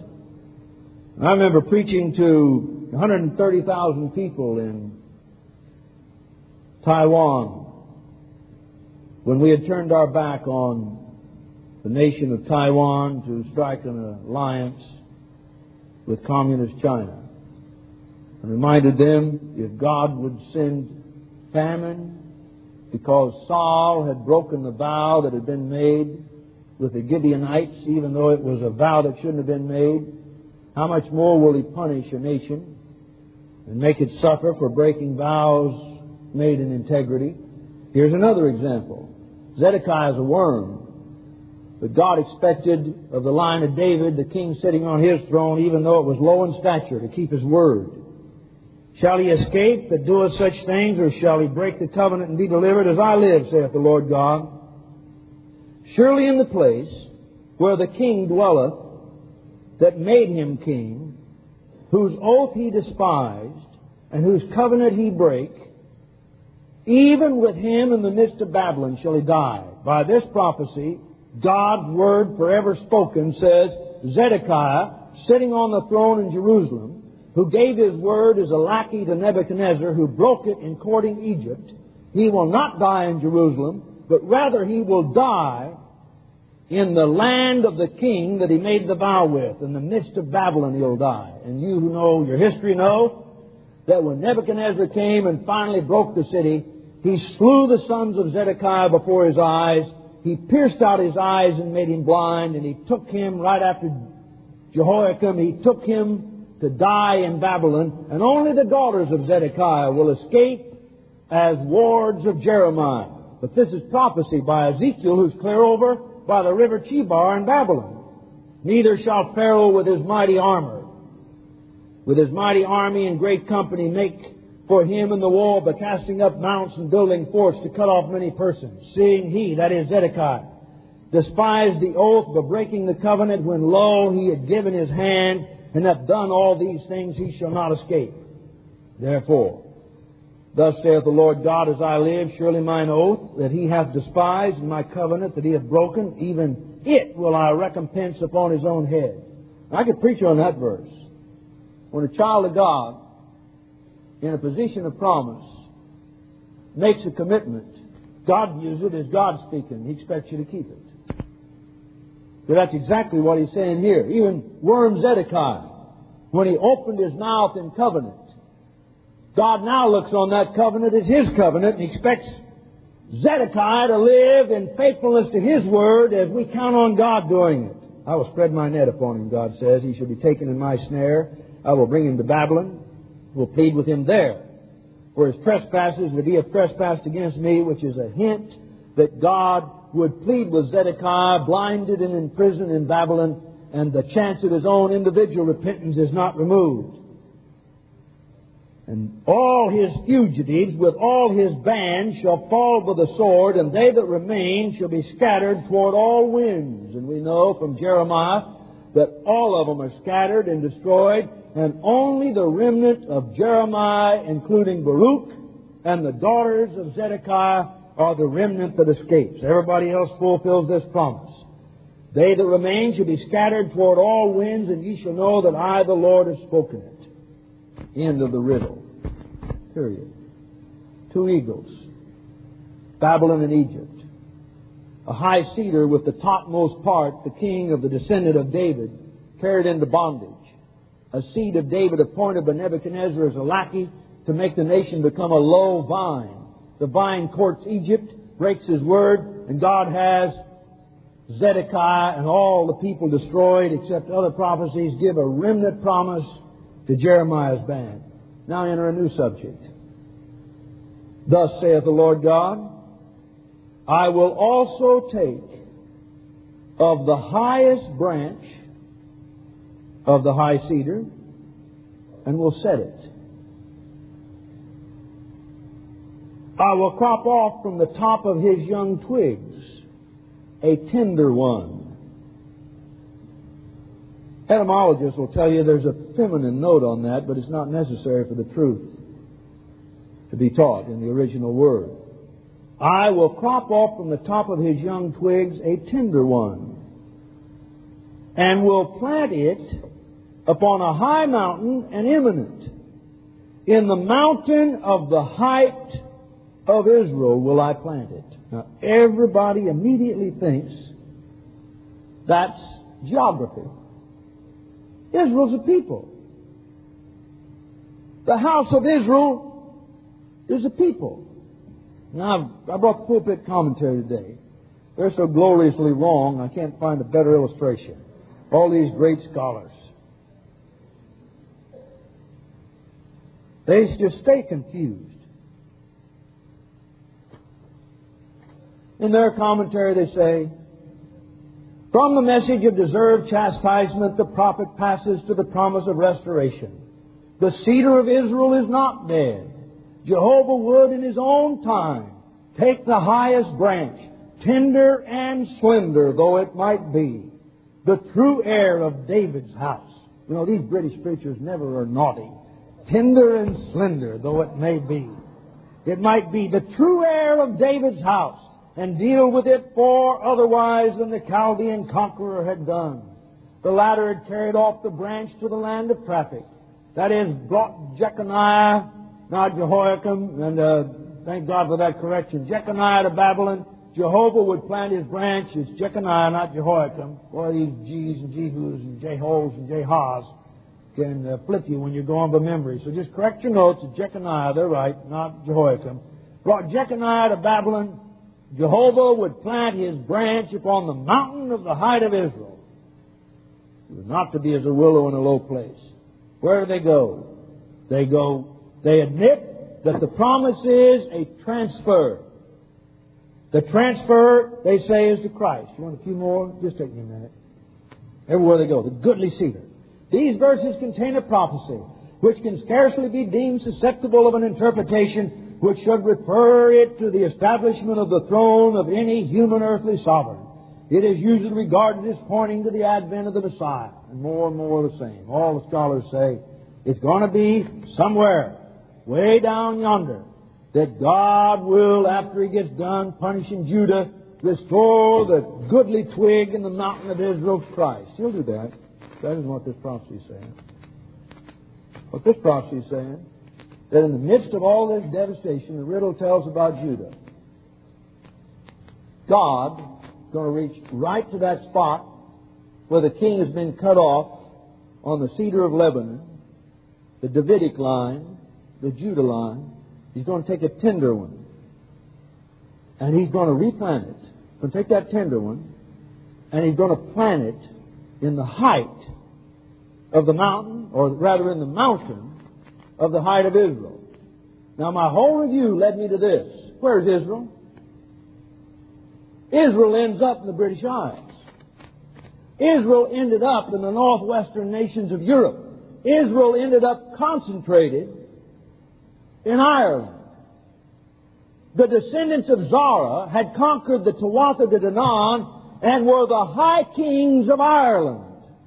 I remember preaching to one hundred thirty thousand people in Taiwan when we had turned our back on the nation of Taiwan to strike an alliance with Communist China, and reminded them if God would send famine, because Saul had broken the vow that had been made with the Gibeonites, even though it was a vow that shouldn't have been made, how much more will He punish a nation and make it suffer for breaking vows made in integrity? Here's another example. Zedekiah is a worm, but God expected of the line of David, the king sitting on his throne, even though it was low in stature, to keep his word. Shall he escape that doeth such things, or shall he break the covenant and be delivered? As I live, saith the Lord God, surely in the place where the king dwelleth, that made him king, whose oath he despised, and whose covenant he brake, even with him in the midst of Babylon shall he die. By this prophecy, God's word forever spoken says, Zedekiah, sitting on the throne in Jerusalem, who gave his word as a lackey to Nebuchadnezzar, who broke it in courting Egypt, he will not die in Jerusalem, but rather he will die in the land of the king that he made the vow with. In the midst of Babylon he'll die. And you who know your history know that when Nebuchadnezzar came and finally broke the city, he slew the sons of Zedekiah before his eyes. He pierced out his eyes and made him blind. And he took him right after Jehoiakim. He took him to die in Babylon. And only the daughters of Zedekiah will escape as wards of Jeremiah. But this is prophecy by Ezekiel, who's clear over by the river Chebar in Babylon. Neither shall Pharaoh with his mighty armor, with his mighty army and great company, make for him in the wall by casting up mounts and building forts to cut off many persons, seeing he, that is Zedekiah, despised the oath by breaking the covenant, when lo, he had given his hand and hath done all these things, he shall not escape. Therefore, thus saith the Lord God, as I live, surely mine oath that he hath despised, and my covenant that he hath broken, even it will I recompense upon his own head. I could preach on that verse. When a child of God, in a position of promise, makes a commitment, God views it as God speaking. He expects you to keep it. So that's exactly what he's saying here. Even worm Zedekiah, when he opened his mouth in covenant, God now looks on that covenant as his covenant, and he expects Zedekiah to live in faithfulness to his word as we count on God doing it. I will spread my net upon him, God says. He shall be taken in my snare. I will bring him to Babylon. Will plead with him there for his trespasses that he hath trespassed against me, which is a hint that God would plead with Zedekiah, blinded and in prison in Babylon, and the chance of his own individual repentance is not removed. And all his fugitives with all his bands shall fall by the sword, and they that remain shall be scattered toward all winds. And we know from Jeremiah that all of them are scattered and destroyed, and only the remnant of Jeremiah, including Baruch and the daughters of Zedekiah, are the remnant that escapes. Everybody else fulfills this promise. They that remain shall be scattered toward all winds, and ye shall know that I, the Lord, have spoken it. End of the riddle. Period. Two eagles. Babylon and Egypt. A high cedar with the topmost part, the king of the descendant of David, carried into bondage. A seed of David appointed by Nebuchadnezzar as a lackey to make the nation become a low vine. The vine courts Egypt, breaks his word, and God has Zedekiah and all the people destroyed, except other prophecies give a remnant promise to Jeremiah's band. Now enter a new subject. Thus saith the Lord God, I will also take of the highest branch of the high cedar, and will set it. I will crop off from the top of his young twigs a tender one. Etymologists will tell you there's a feminine note on that, but it's not necessary for the truth to be taught in the original word. I will crop off from the top of his young twigs a tender one, and will plant it upon a high mountain and eminent. In the mountain of the height of Israel will I plant it. Now, everybody immediately thinks that's geography. Israel's a people. The house of Israel is a people. Now, I've, I brought the pulpit commentary today. They're so gloriously wrong, I can't find a better illustration. All these great scholars. They just stay confused. In their commentary they say, from the message of deserved chastisement, the prophet passes to the promise of restoration. The cedar of Israel is not dead. Jehovah would in His own time take the highest branch, tender and slender though it might be, the true heir of David's house. You know, these British preachers never are naughty. Tender and slender though it may be. It might be the true heir of David's house, and deal with it far otherwise than the Chaldean conqueror had done. The latter had carried off the branch to the land of traffic. That is, brought Jeconiah, not Jehoiakim, and uh, thank God for that correction, Jeconiah to Babylon. Jehovah would plant His branch. It's Jeconiah, not Jehoiakim. Boy, these G's and Jehus and Jehos and Jehaz can uh, flip you when you're going by memory. So just correct your notes. It's Jeconiah, they're right, not Jehoiakim. Brought Jeconiah to Babylon. Jehovah would plant His branch upon the mountain of the height of Israel. It was not to be as a willow in a low place. Where do they go? They go, they admit that the promise is a transfer. The transfer, they say, is to Christ. You want a few more? Just take me a minute. Everywhere they go, the goodly cedar. These verses contain a prophecy which can scarcely be deemed susceptible of an interpretation which should refer it to the establishment of the throne of any human earthly sovereign. It is usually regarded as pointing to the advent of the Messiah, and more and more the same. All the scholars say it's going to be somewhere, way down yonder, that God will, after He gets done punishing Judah, restore the goodly twig in the mountain of Israel's Christ. He'll do that. That is what this prophecy is saying. What this prophecy is saying, that in the midst of all this devastation, the riddle tells about Judah. God is going to reach right to that spot where the king has been cut off on the cedar of Lebanon, the Davidic line, the Judah line. He's going to take a tender one, and He's going to replant it. He's going to take that tender one, and He's going to plant it in the height of the mountain, or rather in the mountain of the height of Israel. Now, my whole review led me to this. Where's Israel? Israel ends up in the British Isles. Israel ended up in the northwestern nations of Europe. Israel ended up concentrated in Ireland. The descendants of Zara had conquered the Tuatha de Danann and were the high kings of Ireland.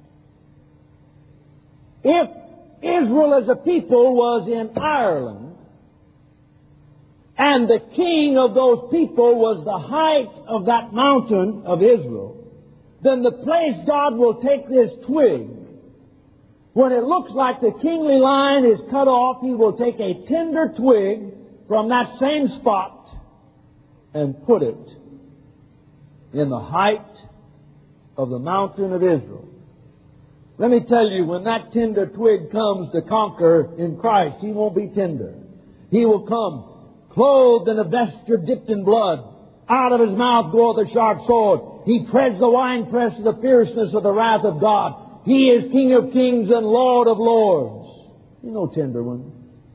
If Israel as a people was in Ireland, and the king of those people was the height of that mountain of Israel, then the place God will take this twig, when it looks like the kingly line is cut off, He will take a tender twig from that same spot and put it in the height of the mountain of Israel. Let me tell you, when that tender twig comes to conquer in Christ, He won't be tender. He will come clothed in a vesture dipped in blood. Out of His mouth goeth a sharp sword. He treads the winepress of the fierceness of the wrath of God. He is King of kings and Lord of lords. He's no tender one.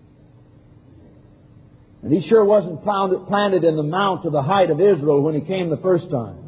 And He sure wasn't planted in the mount of the height of Israel when He came the first time.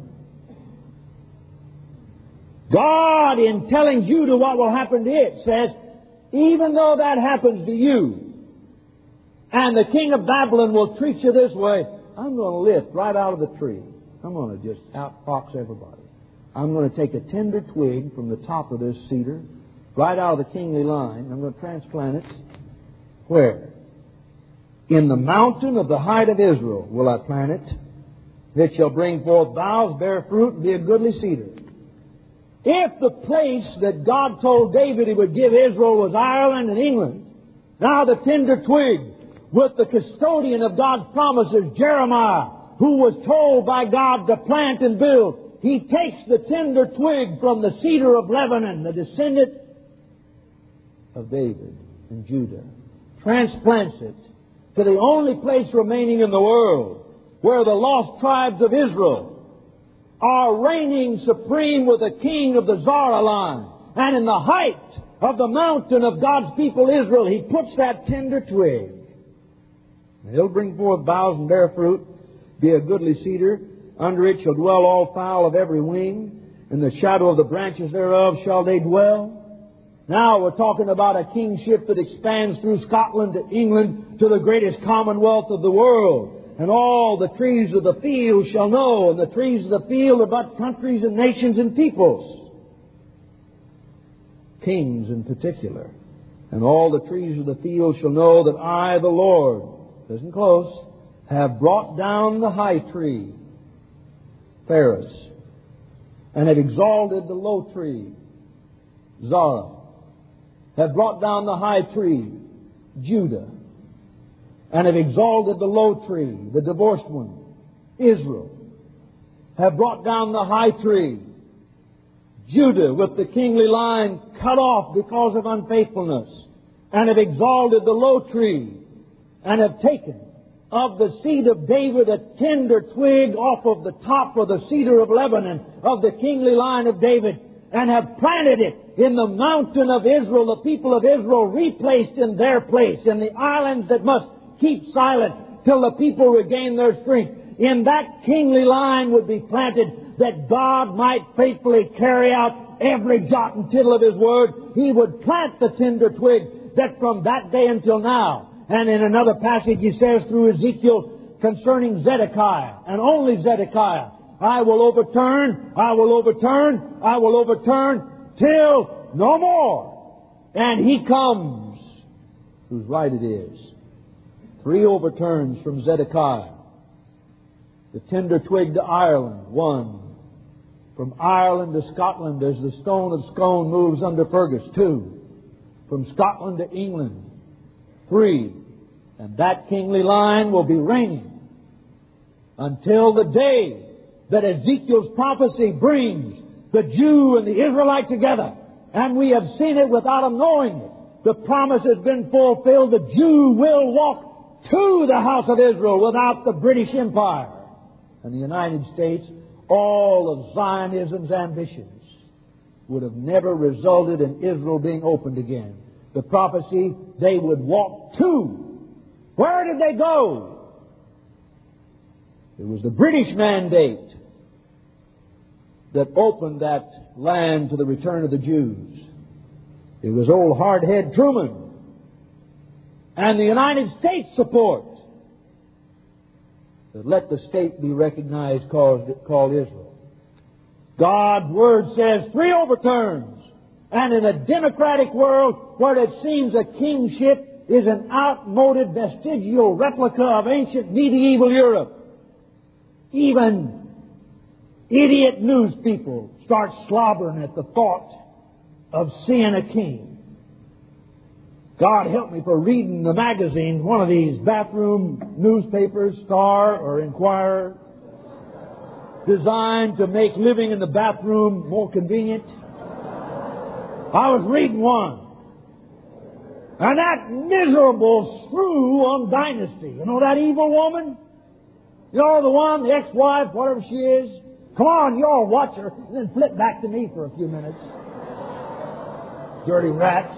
God, in telling Judah what will happen to it, says, even though that happens to you, and the king of Babylon will treat you this way, I'm going to lift right out of the tree. I'm going to just outfox everybody. I'm going to take a tender twig from the top of this cedar, right out of the kingly line. I'm going to transplant it. Where? In the mountain of the height of Israel will I plant it. It shall bring forth boughs, bear fruit, and be a goodly cedar. If the place that God told David He would give Israel was Ireland and England, now the tender twig with the custodian of God's promises, Jeremiah, who was told by God to plant and build, he takes the tender twig from the cedar of Lebanon, the descendant of David and Judah, transplants it to the only place remaining in the world where the lost tribes of Israel are reigning supreme with the king of the Zara line. And in the height of the mountain of God's people Israel, He puts that tender twig. And it'll bring forth boughs and bear fruit, be a goodly cedar. Under it shall dwell all fowl of every wing. In the shadow of the branches thereof shall they dwell. Now we're talking about a kingship that expands through Scotland to England to the greatest commonwealth of the world. And all the trees of the field shall know, and the trees of the field are but countries and nations and peoples. Kings in particular. And all the trees of the field shall know that I, the Lord, listen close, have brought down the high tree, Pharos, and have exalted the low tree, Zara, have brought down the high tree, Judah, and have exalted the low tree, the divorced one, Israel, have brought down the high tree, Judah, with the kingly line cut off because of unfaithfulness, and have exalted the low tree, and have taken of the seed of David a tender twig off of the top of the cedar of Lebanon of the kingly line of David, and have planted it in the mountain of Israel, the people of Israel replaced in their place, in the islands that must keep silent till the people regain their strength. In that kingly line would be planted that God might faithfully carry out every jot and tittle of His Word. He would plant the tender twig that from that day until now. And in another passage He says through Ezekiel concerning Zedekiah, and only Zedekiah, I will overturn, I will overturn, I will overturn till no more. And He comes, whose right it is. Three overturns from Zedekiah. The tender twig to Ireland, one. From Ireland to Scotland as the stone of Scone moves under Fergus, two. From Scotland to England, three. And that kingly line will be reigning until the day that Ezekiel's prophecy brings the Jew and the Israelite together. And we have seen it without them knowing it. The promise has been fulfilled. The Jew will walk to the house of Israel without the British Empire. And the United States, all of Zionism's ambitions would have never resulted in Israel being opened again. The prophecy, they would walk to. Where did they go? It was the British mandate that opened that land to the return of the Jews. It was old hardhead Truman and the United States support that let the state be recognized called, called Israel. God's Word says three overturns. And in a democratic world where it seems a kingship is an outmoded vestigial replica of ancient medieval Europe, even idiot news people start slobbering at the thought of seeing a king. God help me for reading the magazine, one of these bathroom newspapers, Star or Inquirer, designed to make living in the bathroom more convenient. I was reading one. And that miserable shrew on Dynasty. You know that evil woman? You know the one, the ex-wife, whatever she is? Come on, you all watch her, and then flip back to me for a few minutes. Dirty rats.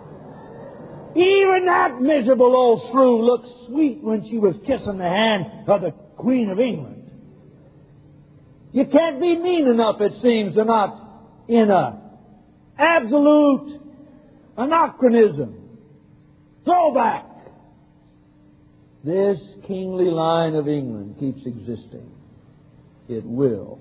Even that miserable old shrew looked sweet when she was kissing the hand of the Queen of England. You can't be mean enough, it seems, to not in a absolute anachronism. Throwback. This kingly line of England keeps existing. It will.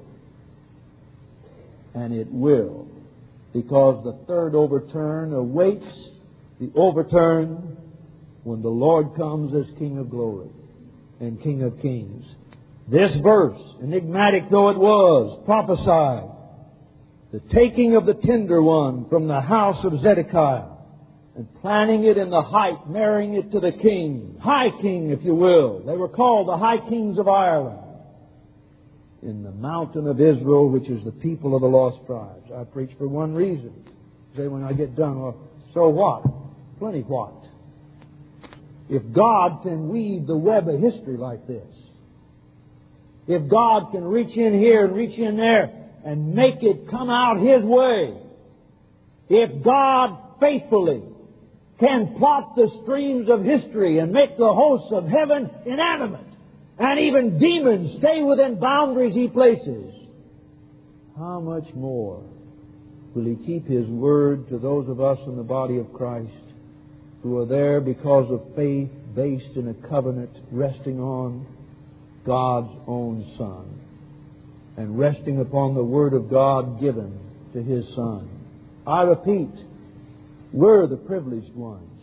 And it will. Because the third overturn awaits the overturn when the Lord comes as King of glory and King of kings. This verse, enigmatic though it was, prophesied the taking of the tender one from the house of Zedekiah and planting it in the height, marrying it to the king, high king, if you will. They were called the high kings of Ireland. In the mountain of Israel, which is the people of the lost tribes. I preach for one reason. Say when I get done, well, so what? Plenty what? If God can weave the web of history like this, if God can reach in here and reach in there and make it come out His way, if God faithfully can plot the streams of history and make the hosts of heaven inanimate, and even demons stay within boundaries He places, how much more will He keep His word to those of us in the body of Christ who are there because of faith based in a covenant resting on God's own Son and resting upon the Word of God given to His Son? I repeat, we're the privileged ones.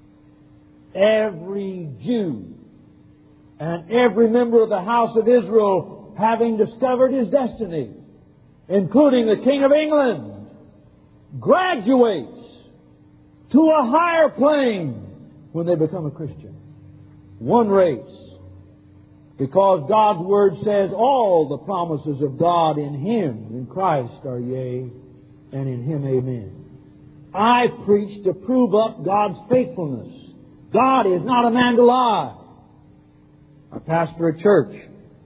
Every Jew and every member of the house of Israel, having discovered his destiny, including the King of England, graduates to a higher plane when they become a Christian. One race. Because God's Word says all the promises of God in Him, in Christ, are yea, and in Him amen. I preach to prove up God's faithfulness. God is not a man to lie. I pastor a church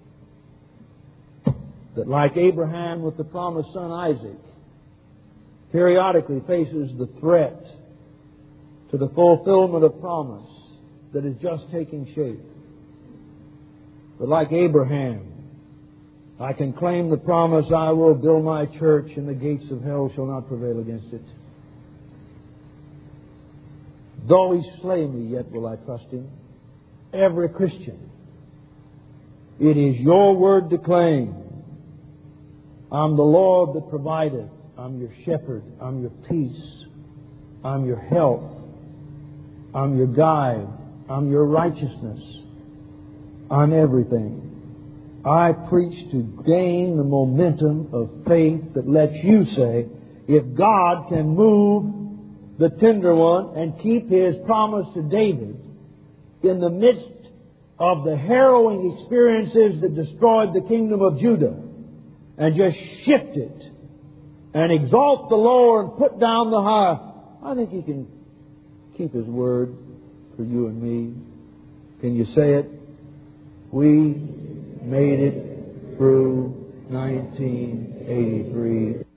that, like Abraham with the promised son Isaac, periodically faces the threat to the fulfillment of promise that is just taking shape. But like Abraham, I can claim the promise, I will build my church and the gates of hell shall not prevail against it. Though He slay me, yet will I trust Him. Every Christian, it is your word to claim. I'm the Lord that provideth. I'm your shepherd. I'm your peace. I'm your health. I'm your guide. I'm your righteousness. I'm everything. I preach to gain the momentum of faith that lets you say, if God can move the tender one and keep His promise to David in the midst of the harrowing experiences that destroyed the kingdom of Judah, and just shift it and exalt the lower and put down the higher, I think He can keep His word for you and me. Can you say it? We made it through nineteen eighty-three.